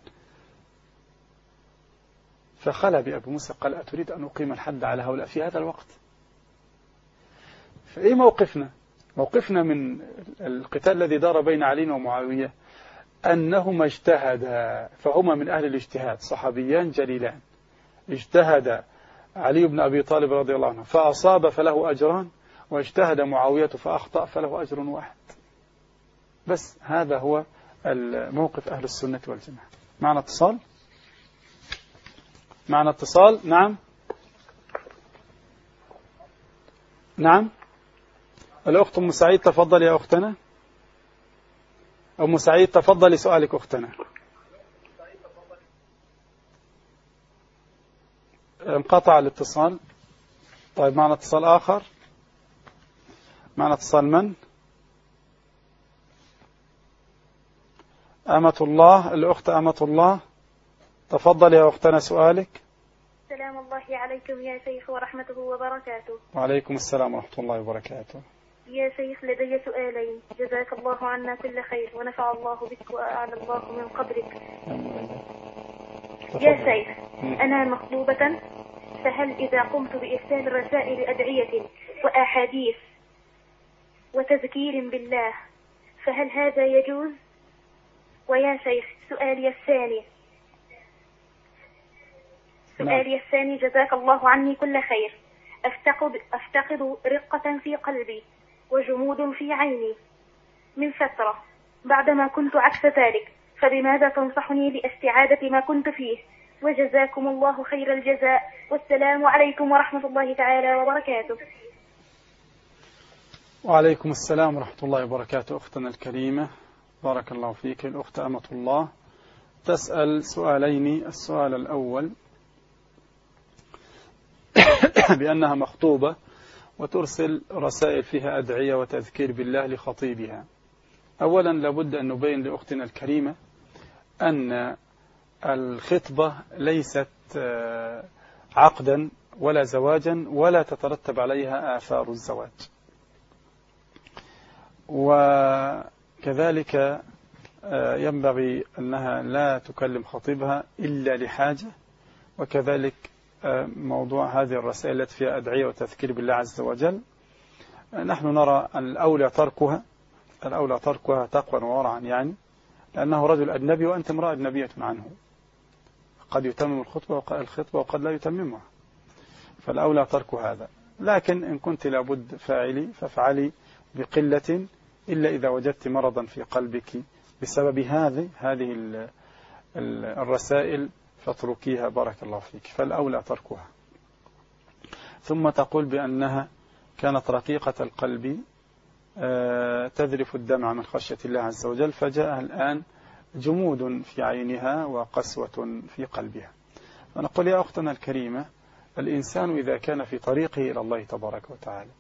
فخلى بأبي موسى قال أتريد أن أقيم الحد على هؤلاء في هذا الوقت؟ فإيه موقفنا؟ موقفنا من القتال الذي دار بين علي ومعاوية أنهما اجتهدا، فهما من أهل الاجتهاد، صحابيان جليلان. اجتهد علي بن أبي طالب رضي الله عنه فأصاب فله أجران، واجتهد معاوية فأخطأ فله أجر واحد. بس هذا هو الموقف أهل السنة والجماعة. معنا اتصال؟ معنا اتصال؟ نعم نعم. الأخت أم سعيد تفضل يا أختنا. أم سعيد تفضلي سؤالك أختنا. انقطع الاتصال. طيب معنا اتصال آخر. معنا اتصال من؟ أمة الله، الأخت أمة الله تفضل يا أختنا سؤالك. سلام الله عليكم يا شيخ ورحمته وبركاته. وعليكم السلام ورحمة الله وبركاته. يا شيخ لدي سؤالين، جزاك الله عنا كل خير ونفع الله بك وأعلى الله من قدرك. يا شيخ أنا مخطوبة، فهل إذا قمت بإرسال رسائل أدعية وأحاديث وتذكير بالله فهل هذا يجوز؟ ويا شيخ سؤالي الثاني جزاك الله عني كل خير، أفتقد رقة في قلبي وجمود في عيني من فترة بعدما كنت عكس ذلك، فبماذا تنصحني لاستعادة ما كنت فيه؟ وجزاكم الله خير الجزاء، والسلام عليكم ورحمة الله تعالى وبركاته. وعليكم السلام ورحمة الله وبركاته. أختنا الكريمة بارك الله فيك، الأخت أمة الله تسأل سؤالين. السؤال الأول بأنها مخطوبة وترسل رسائل فيها أدعية وتذكير بالله لخطيبها. أولا لابد أن نبين لأختنا الكريمة أن الخطبة ليست عقدا ولا زواجا ولا تترتب عليها آثار الزواج، وكذلك ينبغي أنها لا تكلم خطيبها إلا لحاجة. وكذلك موضوع هذه الرسائل التي فيها أدعية وتذكير بالله عز وجل نحن نرى أن الأولى تركها تقوى وورعا، يعني لأنه رجل أجنبي وأنت امرأة أجنبية عنه، قد يتمم الخطبة وقد لا يتممها، فالأولى ترك هذا. لكن إن كنت لابد فافعلي بقلة، إلا إذا وجدت مرضا في قلبك بسبب هذه الرسائل فاتركيها بارك الله فيك، فالأولى تركها. ثم تقول بأنها كانت رقيقة القلب تذرف الدمع من خشية الله عز وجل، فجاء الآن جمود في عينها وقسوة في قلبها. فنقول يا أختنا الكريمة، الإنسان إذا كان في طريقه إلى الله تبارك وتعالى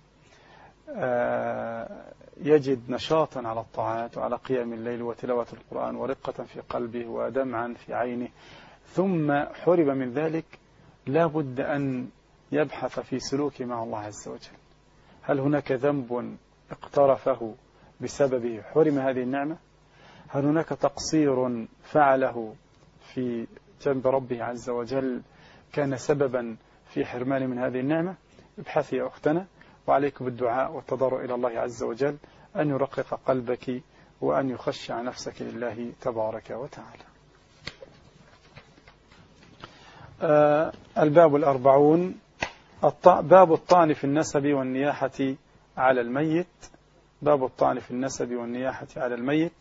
يجد نشاطا على الطاعات وعلى قيام الليل وتلاوة القرآن ورقة في قلبه ودمعا في عينه، ثم حرم من ذلك، لا بد أن يبحث في سلوكه مع الله عز وجل. هل هناك ذنب اقترفه بسببه حرم هذه النعمة؟ هل هناك تقصير فعله في جنب ربه عز وجل كان سببا في حرمان من هذه النعمة؟ ابحثي يا أختنا، وعليك بالدعاء والتضرع إلى الله عز وجل أن يرقق قلبك وأن يخشع نفسك لله تبارك وتعالى. الباب 40 باب الطعن في النسب والنياحة على الميت. باب الطعن في النسب والنياحة على الميت.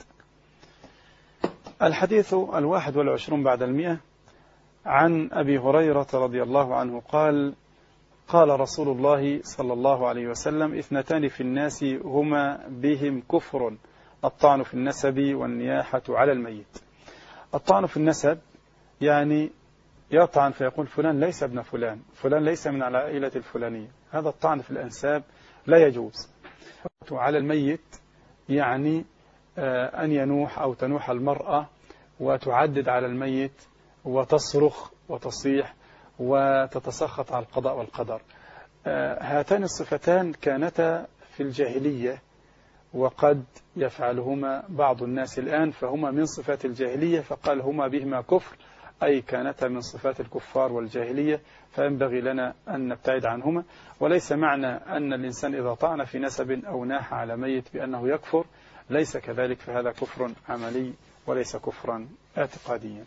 الحديث 21 بعد 100 عن أبي هريرة رضي الله عنه قال: قال رسول الله صلى الله عليه وسلم: 2 في الناس هما بهم كفر، الطعن في النسب والنياحة على الميت. الطعن في النسب يعني يطعن فيقول فلان ليس ابن فلان، فلان ليس من العائلة الفلانية، هذا الطعن في الأنساب لا يجوز. على الميت يعني أن ينوح أو تنوح المرأة وتعدد على الميت وتصرخ وتصيح وتتسخط على القضاء والقدر. هاتان الصفتان كانتا في الجاهلية وقد يفعلهما بعض الناس الآن، فهما من صفات الجاهلية، فقال هما بهما كفر، أي كانتا من صفات الكفار والجاهلية، فينبغي لنا أن نبتعد عنهما. وليس معنى أن الإنسان إذا طعن في نسب أو ناح على ميت بأنه يكفر، ليس كذلك، فهذا كفر عملي وليس كفرا اعتقاديا.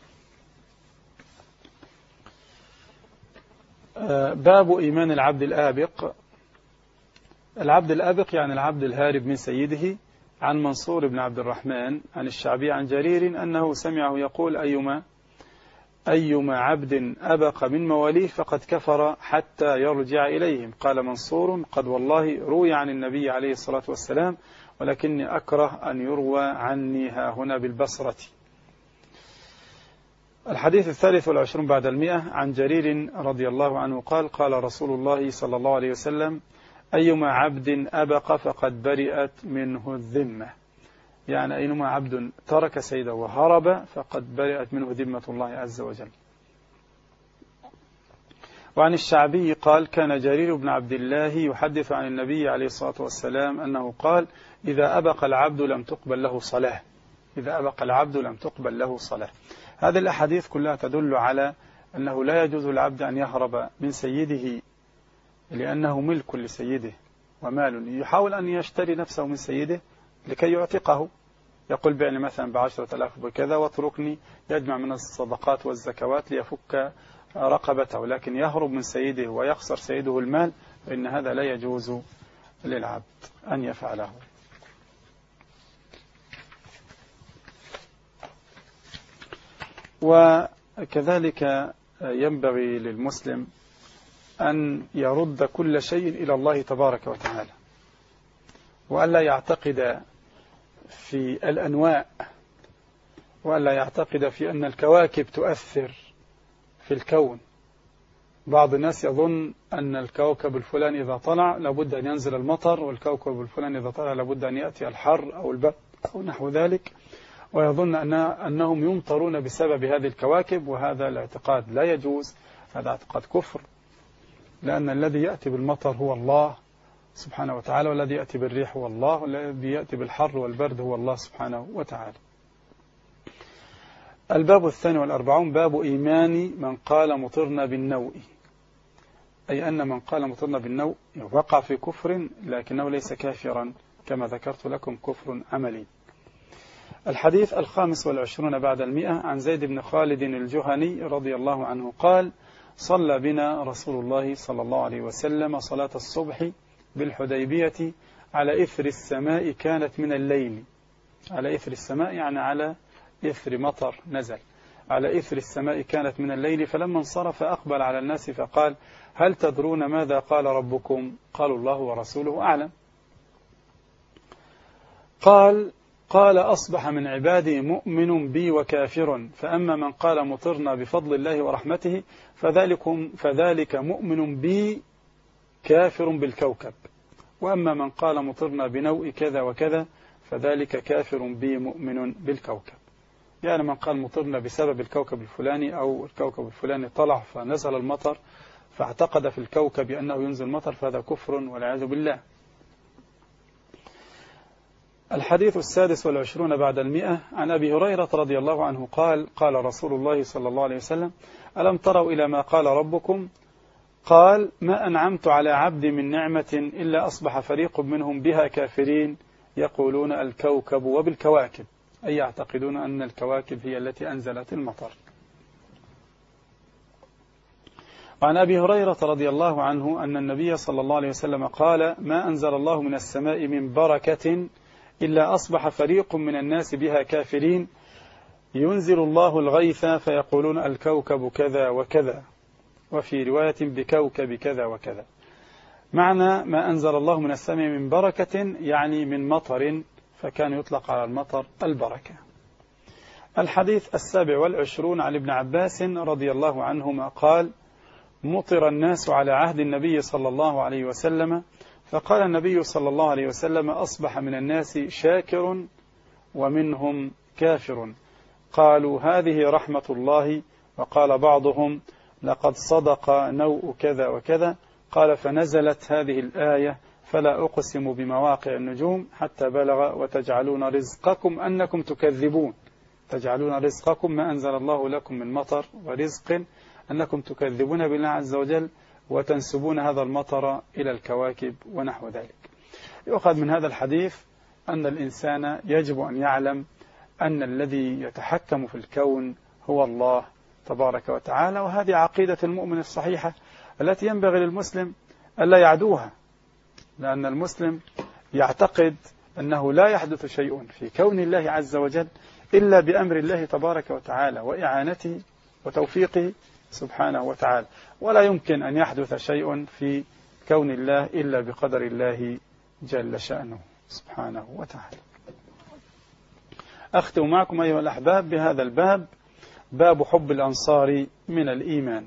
باب إيمان العبد الآبق. العبد الآبق يعني العبد الهارب من سيده. عن منصور بن عبد الرحمن عن الشعبي عن جرير أنه سمعه يقول أيما عبد أبق من مواليه فقد كفر حتى يرجع إليهم. قال منصور قد والله روي عن النبي عليه الصلاة والسلام، ولكني أكره أن يروى عني هاهنا بالبصرة. الحديث 23 بعد 100 عن جرير رضي الله عنه قال قال رسول الله صلى الله عليه وسلم أيما عبد أبق فقد برئت منه الذمة، يعني أيما عبد ترك سيده وهرب فقد برئت منه ذمة الله عز وجل. وعن الشعبي قال كان جرير بن عبد الله يحدث عن النبي عليه الصلاة والسلام أنه قال إذا أبق العبد لم تقبل له صلاة، إذا أبق العبد لم تقبل له صلاة. هذه الأحاديث كلها تدل على أنه لا يجوز للعبد أن يهرب من سيده لأنه ملك لسيده ومال، يحاول أن يشتري نفسه من سيده لكي يعتقه، يقول بعني مثلا ب10,000 بكذا واتركني، يجمع من الصدقات والزكوات ليفك رقبته، لكن يهرب من سيده ويخسر سيده المال، فإن هذا لا يجوز للعبد أن يفعله. وكذلك ينبغي للمسلم أن يرد كل شيء إلى الله تبارك وتعالى، وألا يعتقد في الأنواع، وألا يعتقد في أن الكواكب تؤثر في الكون. بعض الناس يظن أن الكوكب الفلاني إذا طلع لابد أن ينزل المطر، والكوكب الفلاني إذا طلع لابد أن يأتي الحر أو البرد أو نحو ذلك، ويظن أنهم يمطرون بسبب هذه الكواكب، وهذا الاعتقاد لا يجوز، هذا اعتقاد كفر، لأن الذي يأتي بالمطر هو الله سبحانه وتعالى، والذي يأتي بالريح هو الله، والذي يأتي بالحر والبرد هو الله سبحانه وتعالى. الباب 42 باب إيمان من قال مطرنا بالنوء، أي أن من قال مطرنا بالنوء وقع في كفر لكنه ليس كافرا كما ذكرت لكم، كفر عملي. الحديث 25 بعد 100 عن زيد بن خالد الجهني رضي الله عنه قال صلى بنا رسول الله صلى الله عليه وسلم صلاة الصبح بالحديبية على إثر السماء كانت من الليل. على إثر السماء يعني على إثر مطر نزل، على إثر السماء كانت من الليل. فلما انصرف أقبل على الناس فقال هل تدرون ماذا قال ربكم؟ قالوا الله ورسوله أعلم. قال أصبح من عبادي مؤمن بي وكافر، فأما من قال مطرنا بفضل الله ورحمته فذلك مؤمن بي كافر بالكوكب، وأما من قال مطرنا بنوء كذا وكذا فذلك كافر بي مؤمن بالكوكب. يعني من قال مطرنا بسبب الكوكب الفلاني أو الكوكب الفلاني طلع فنزل المطر فاعتقد في الكوكب أنه ينزل مطر، فهذا كفر والعياذ بالله. الحديث 26 بعد 100 عن أبي هريرة رضي الله عنه قال قال رسول الله صلى الله عليه وسلم ألم تروا إلى ما قال ربكم؟ قال ما أنعمت على عبد من نعمة إلا أصبح فريق منهم بها كافرين يقولون الكوكب وبالكواكب، أي يعتقدون أن الكواكب هي التي أنزلت المطر. وعن أبي هريرة رضي الله عنه أن النبي صلى الله عليه وسلم قال ما أنزل الله من السماء من بركة إلا أصبح فريق من الناس بها كافرين ينزل الله الغيث فيقولون الكوكب كذا وكذا، وفي رواية بكوكب كذا وكذا. معنى ما أنزل الله من السماء من بركة يعني من مطر، فكان يطلق على المطر البركة. الحديث 27 عن ابن عباس رضي الله عنهما قال مطر الناس على عهد النبي صلى الله عليه وسلم، فقال النبي صلى الله عليه وسلم أصبح من الناس شاكر ومنهم كافر. قالوا هذه رحمة الله، وقال بعضهم لقد صدق نوء كذا وكذا، قال فنزلت هذه الآية فلا أقسم بمواقع النجوم حتى بلغ وتجعلون رزقكم أنكم تكذبون. تجعلون رزقكم ما أنزل الله لكم من مطر ورزق أنكم تكذبون بالله عز وجل وتنسبون هذا المطر إلى الكواكب ونحو ذلك. يؤخذ من هذا الحديث أن الإنسان يجب أن يعلم أن الذي يتحكم في الكون هو الله تبارك وتعالى، وهذه عقيدة المؤمن الصحيحة التي ينبغي للمسلم ألا يعدوها، لأن المسلم يعتقد أنه لا يحدث شيء في كون الله عز وجل إلا بأمر الله تبارك وتعالى وإعانته وتوفيقه سبحانه وتعالى، ولا يمكن أن يحدث شيء في كون الله إلا بقدر الله جل شأنه سبحانه وتعالى. أختم معكم أيها الأحباب بهذا الباب، باب حب الأنصار من الإيمان.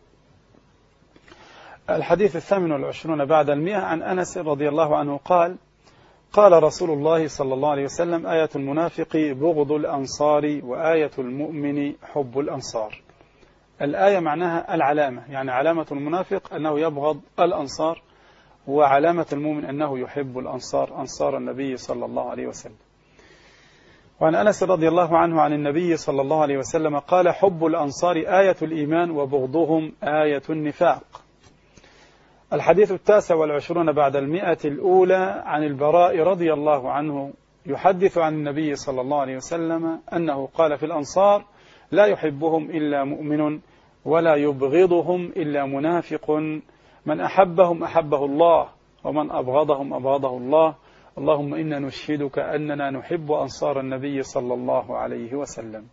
الحديث 28 بعد 100 عن أنس رضي الله عنه قال: قال رسول الله صلى الله عليه وسلم: آية المنافق بغض الأنصار وآية المؤمن حب الأنصار. الآية معناها العلامة، يعني علامة المنافق أنه يبغض الأنصار، وعلامة المؤمن أنه يحب الأنصار، أنصار النبي صلى الله عليه وسلم. وعن أنس رضي الله عنه عن النبي صلى الله عليه وسلم قال: حب الأنصار آية الإيمان وبغضهم آية النفاق. الحديث 29 بعد 100 الأولى عن البراء رضي الله عنه يحدث عن النبي صلى الله عليه وسلم أنه قال في الأنصار: لا يحبهم إلا مؤمن ولا يبغضهم إلا منافق، من أحبهم أحبه الله ومن أبغضهم أبغضه الله، اللهم إنا نشهدك أننا نحب أنصار النبي صلى الله عليه وسلم.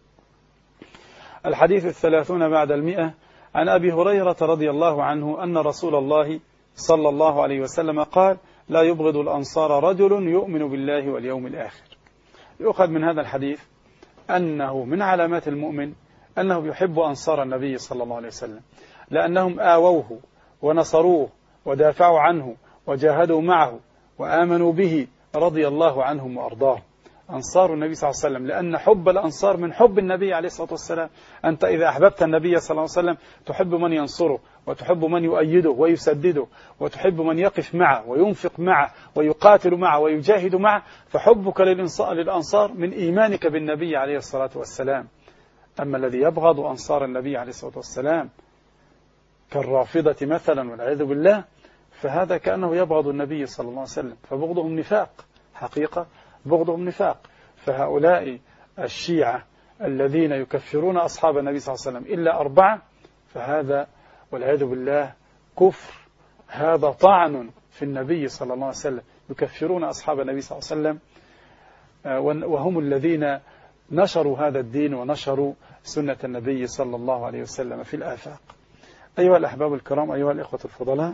الحديث 30 بعد 100 عن أبي هريرة رضي الله عنه أن رسول الله صلى الله عليه وسلم قال: لا يبغض الأنصار رجل يؤمن بالله واليوم الآخر. يؤخذ من هذا الحديث أنه من علامات المؤمن أنه يحب أنصار النبي صلى الله عليه وسلم، لأنهم آووه ونصروه ودافعوا عنه وجاهدوا معه وآمنوا به رضي الله عنهم وأرضاه. أنصار النبي صلى الله عليه وسلم، لأن حب الأنصار من حب النبي عليه الصلاة والسلام. أنت إذا أحببت النبي صلى الله عليه وسلم تحب من ينصره، وتحب من يؤيده ويسدده، وتحب من يقف معه وينفق معه ويقاتل معه ويجاهد معه، فحبك للأنصار من إيمانك بالنبي عليه الصلاة والسلام. أما الذي يبغض أنصار النبي عليه الصلاة والسلام كالرافضة مثلا والعياذ بالله، فهذا كأنه يبغض النبي صلى الله عليه وسلم، فبغضهم نفاق، حقيقة بغضهم نفاق. فهؤلاء الشيعة الذين يكفرون أصحاب النبي صلى الله عليه وسلم إلا 4، فهذا والعياذ بالله كفر، هذا طعن في النبي صلى الله عليه وسلم. يكفرون أصحاب النبي صلى الله عليه وسلم وهم الذين نشروا هذا الدين ونشروا سنة النبي صلى الله عليه وسلم في الآفاق. أيها الأحباب الكرام، أيها الإخوة الفضلاء،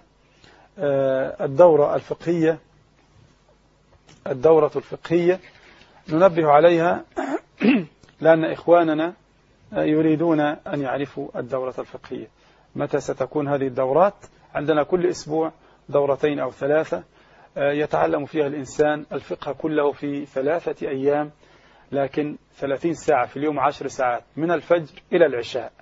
الدورة الفقهية ننبه عليها لأن إخواننا يريدون أن يعرفوا الدورة الفقهية. متى ستكون هذه الدورات؟ عندنا كل أسبوع 2 أو 3 يتعلم فيها الإنسان الفقه كله في 3 أيام، لكن 30 ساعة في اليوم، 10 ساعات من الفجر إلى العشاء.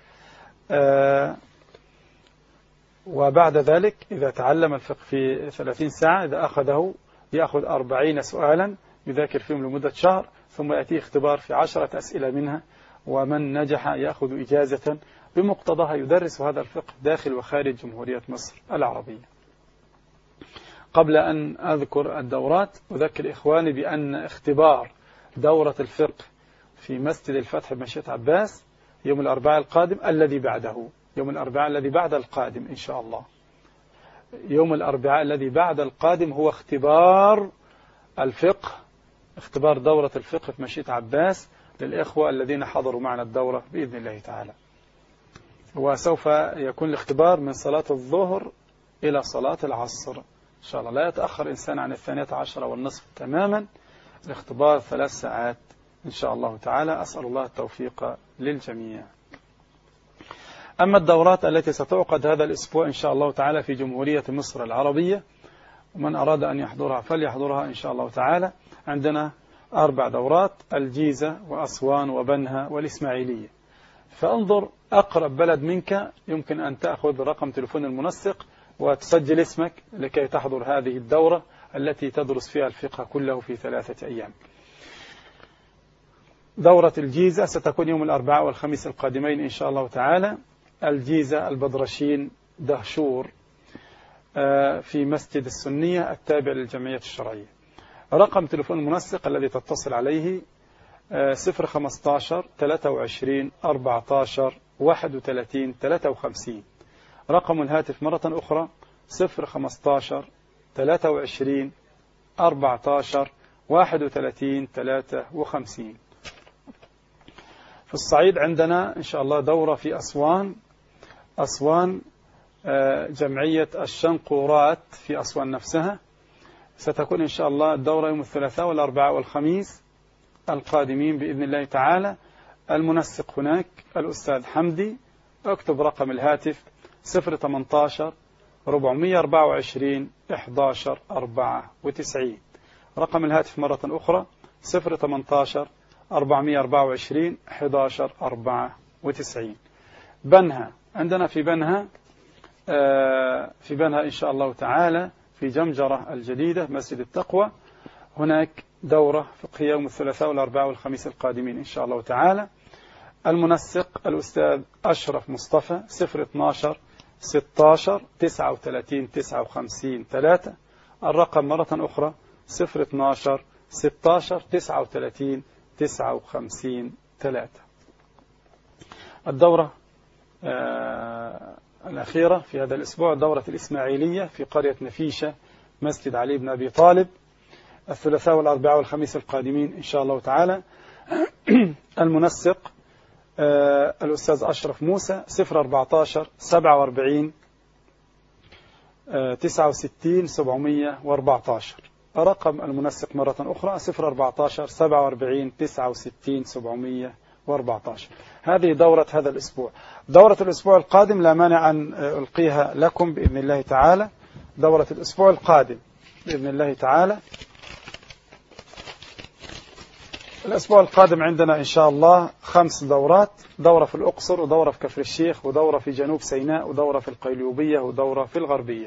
وبعد ذلك إذا تعلم الفقه في 30 ساعة، إذا أخذه يأخذ 40 سؤالا يذاكر فيهم لمدة شهر، ثم يأتيه اختبار في 10 أسئلة منها، ومن نجح يأخذ إجازة بمقتضاها يدرس هذا الفقه داخل وخارج جمهورية مصر العربية. قبل أن أذكر الدورات أذكر إخواني بأن اختبار دورة الفقه في مسجد الفتح بمشيئة عباس يوم الأربعاء القادم الذي بعده، يوم الأربعاء الذي بعد القادم إن شاء الله، يوم الأربعاء الذي بعد القادم هو اختبار الفقه، اختبار دورة الفقه في مشيئة عباس للإخوة الذين حضروا معنا الدورة بإذن الله تعالى. وسوف يكون الاختبار من صلاة الظهر إلى صلاة العصر إن شاء الله، لا يتأخر إنسان عن 12:30 تماما. الاختبار 3 ساعات إن شاء الله تعالى. أسأل الله التوفيق للجميع. أما الدورات التي ستعقد هذا الأسبوع إن شاء الله تعالى في جمهورية مصر العربية، ومن أراد أن يحضرها فليحضرها إن شاء الله تعالى. عندنا 4 دورات: الجيزة وأسوان وبنها والإسماعيلية. فانظر أقرب بلد منك، يمكن أن تأخذ رقم تلفون المنسق وتسجل اسمك لكي تحضر هذه الدورة التي تدرس فيها الفقه كله في 3 أيام. دورة الجيزة ستكون يوم الأربعاء والخميس القادمين إن شاء الله تعالى. الجيزة البدرشين دهشور في مسجد السنية التابع للجمعية الشرعية. رقم تليفون المنسق الذي تتصل عليه 015 23 14 31 53. رقم الهاتف مرة أخرى 015 23 14 31 53. في الصعيد عندنا إن شاء الله دورة في أسوان جمعية الشنقورات في أسوان نفسها. ستكون إن شاء الله الدورة يوم الثلاثاء والأربعاء والخميس القادمين بإذن الله تعالى. المنسق هناك الأستاذ حمدي. اكتب رقم الهاتف 018 424 11 94. رقم الهاتف مرة أخرى 018 424 11 94. بنها عندنا في بنها إن شاء الله تعالى في جمجرة الجديدة مسجد التقوى. هناك دورة فقهية يوم الثلاثاء والأربعاء والخميس القادمين إن شاء الله تعالى. المنسق الأستاذ أشرف مصطفى 012 16 39 59 3. الرقم مرة أخرى 012 16 39 59 3. الدورة الأخيرة في هذا الأسبوع دورة الإسماعيلية في قرية نفيشة مسجد علي بن أبي طالب الثلاثاء والأربعاء والخميس القادمين إن شاء الله تعالى. المنسق الأستاذ أشرف موسى 014 47 69 714. رقم المنسق مرة أخرى 014 47 69 714. هذه دورة هذا الأسبوع. دورة الأسبوع القادم لا مانع أن ألقيها لكم بإذن الله تعالى. دورة الأسبوع القادم بإذن الله تعالى. الأسبوع القادم عندنا إن شاء الله 5 دورات. دورة في الأقصر، ودورة في كفر الشيخ، ودورة في جنوب سيناء، ودورة في القيلوبية، ودورة في الغربية.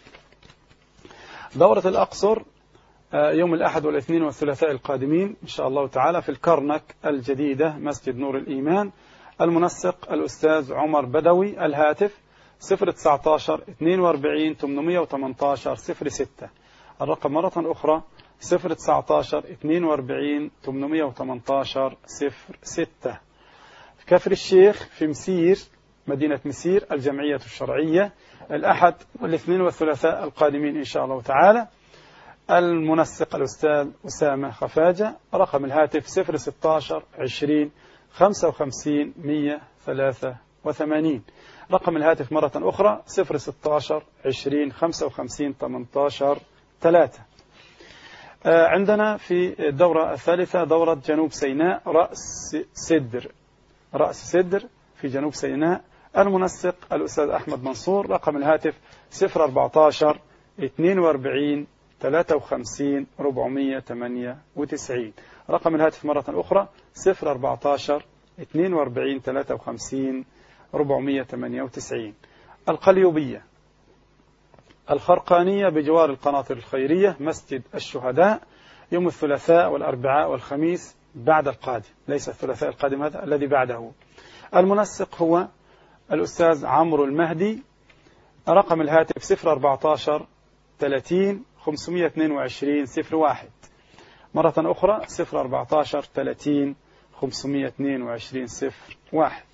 دورة الأقصر يوم الأحد والاثنين والثلاثاء القادمين إن شاء الله تعالى في الكرنك الجديدة مسجد نور الإيمان. المنسق الأستاذ عمر بدوي. الهاتف 019 42 818 06. الرقم مرة أخرى 019 42 818 06. في كفر الشيخ في مسير مدينة مسير الجمعية الشرعية الأحد والاثنين والثلاثاء القادمين إن شاء الله تعالى. المنسق الأستاذ أسامة خفاجة. رقم الهاتف 016 20 55 183. رقم الهاتف مرة أخرى 016 20 55 18 3. عندنا في الدورة الثالثة دورة جنوب سيناء رأس سدر في جنوب سيناء. المنسق الأستاذ أحمد منصور. رقم الهاتف 014 42 53 498. رقم الهاتف مرة أخرى 014 42 53 498. القليوبية الخرقانية بجوار القناطر الخيرية مسجد الشهداء يوم الثلاثاء والأربعاء والخميس بعد القادم، ليس الثلاثاء القادم هذا الذي بعده. المنسق هو الأستاذ عمرو المهدي. رقم الهاتف 014 30 522 01. مرة أخرى 014 30 522 01.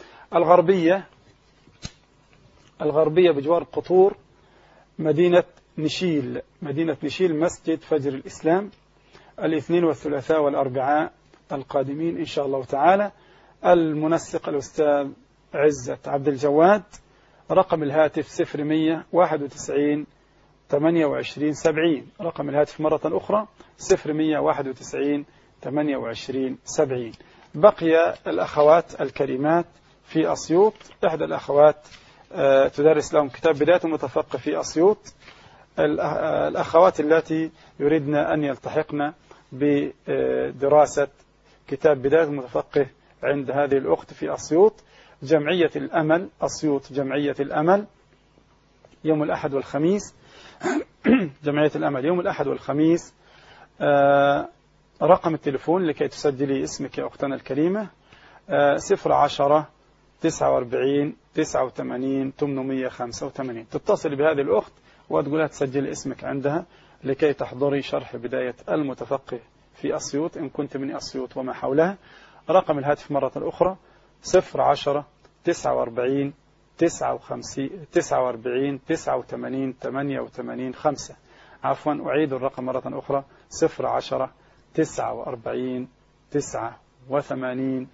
الغربية بجوار القطور مدينة نشيل مسجد فجر الإسلام الاثنين والثلاثاء والأربعاء القادمين إن شاء الله تعالى. المنسق الأستاذ عزت عبد الجواد. رقم الهاتف 0191 28 70. رقم الهاتف مرة أخرى 0191 28 70. بقي الأخوات الكريمات في أسيوط. إحدى الأخوات تدرس لهم كتاب بداية المتفقه في أسيوط. الأخوات التي يريدن أن يلتحقن بدراسة كتاب بداية المتفقه عند هذه الأخت في أسيوط. جمعية الأمل أسيوط، جمعية الأمل يوم الأحد والخميس جمعية الأمل يوم الأحد والخميس. رقم التليفون لكي تسجلي اسمك يا أختنا الكريمة 010 49 89 885. تتصل بهذه الأخت وتقولها تسجل اسمك عندها لكي تحضري شرح بداية المتفقه في أسيوط إن كنت من أسيوط وما حولها. رقم الهاتف مرة أخرى 010 49 49 89 88 5. عفوا أعيد الرقم مرة أخرى 010 49 89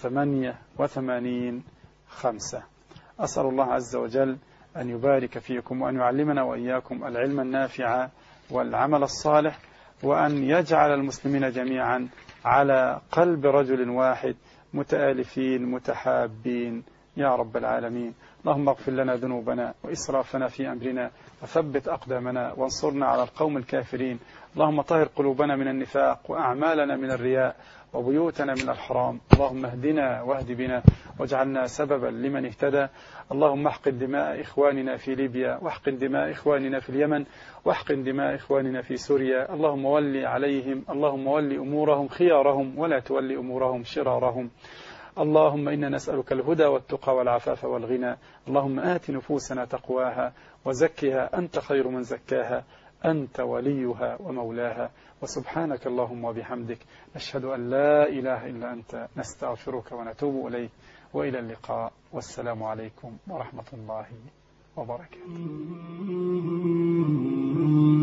88 5. أسأل الله عز وجل أن يبارك فيكم وأن يعلمنا وإياكم العلم النافع والعمل الصالح، وأن يجعل المسلمين جميعا على قلب رجل واحد متآلفين متحابين يا رب العالمين. اللهم اغفر لنا ذنوبنا وإسرافنا في أمرنا وثبت أقدامنا وانصرنا على القوم الكافرين. اللهم طهر قلوبنا من النفاق وأعمالنا من الرياء وبيوتنا من الحرام. اللهم اهدنا واهد بنا واجعلنا سببا لمن اهتدى. اللهم احقن دماء إخواننا في ليبيا، واحقن دماء إخواننا في اليمن، واحقن دماء إخواننا في سوريا. اللهم ولي عليهم، اللهم ولي أمورهم خيارهم ولا تولي أمورهم شرارهم. اللهم إنا نسألك الهدى والتقى والعفاف والغنى. اللهم آت نفوسنا تقواها وزكها أنت خير من زكاها، أنت وليها ومولاها. وسبحانك اللهم وبحمدك نشهد أن لا إله إلا أنت، نستغفرك ونتوب إليك. وإلى اللقاء، والسلام عليكم ورحمة الله وبركاته.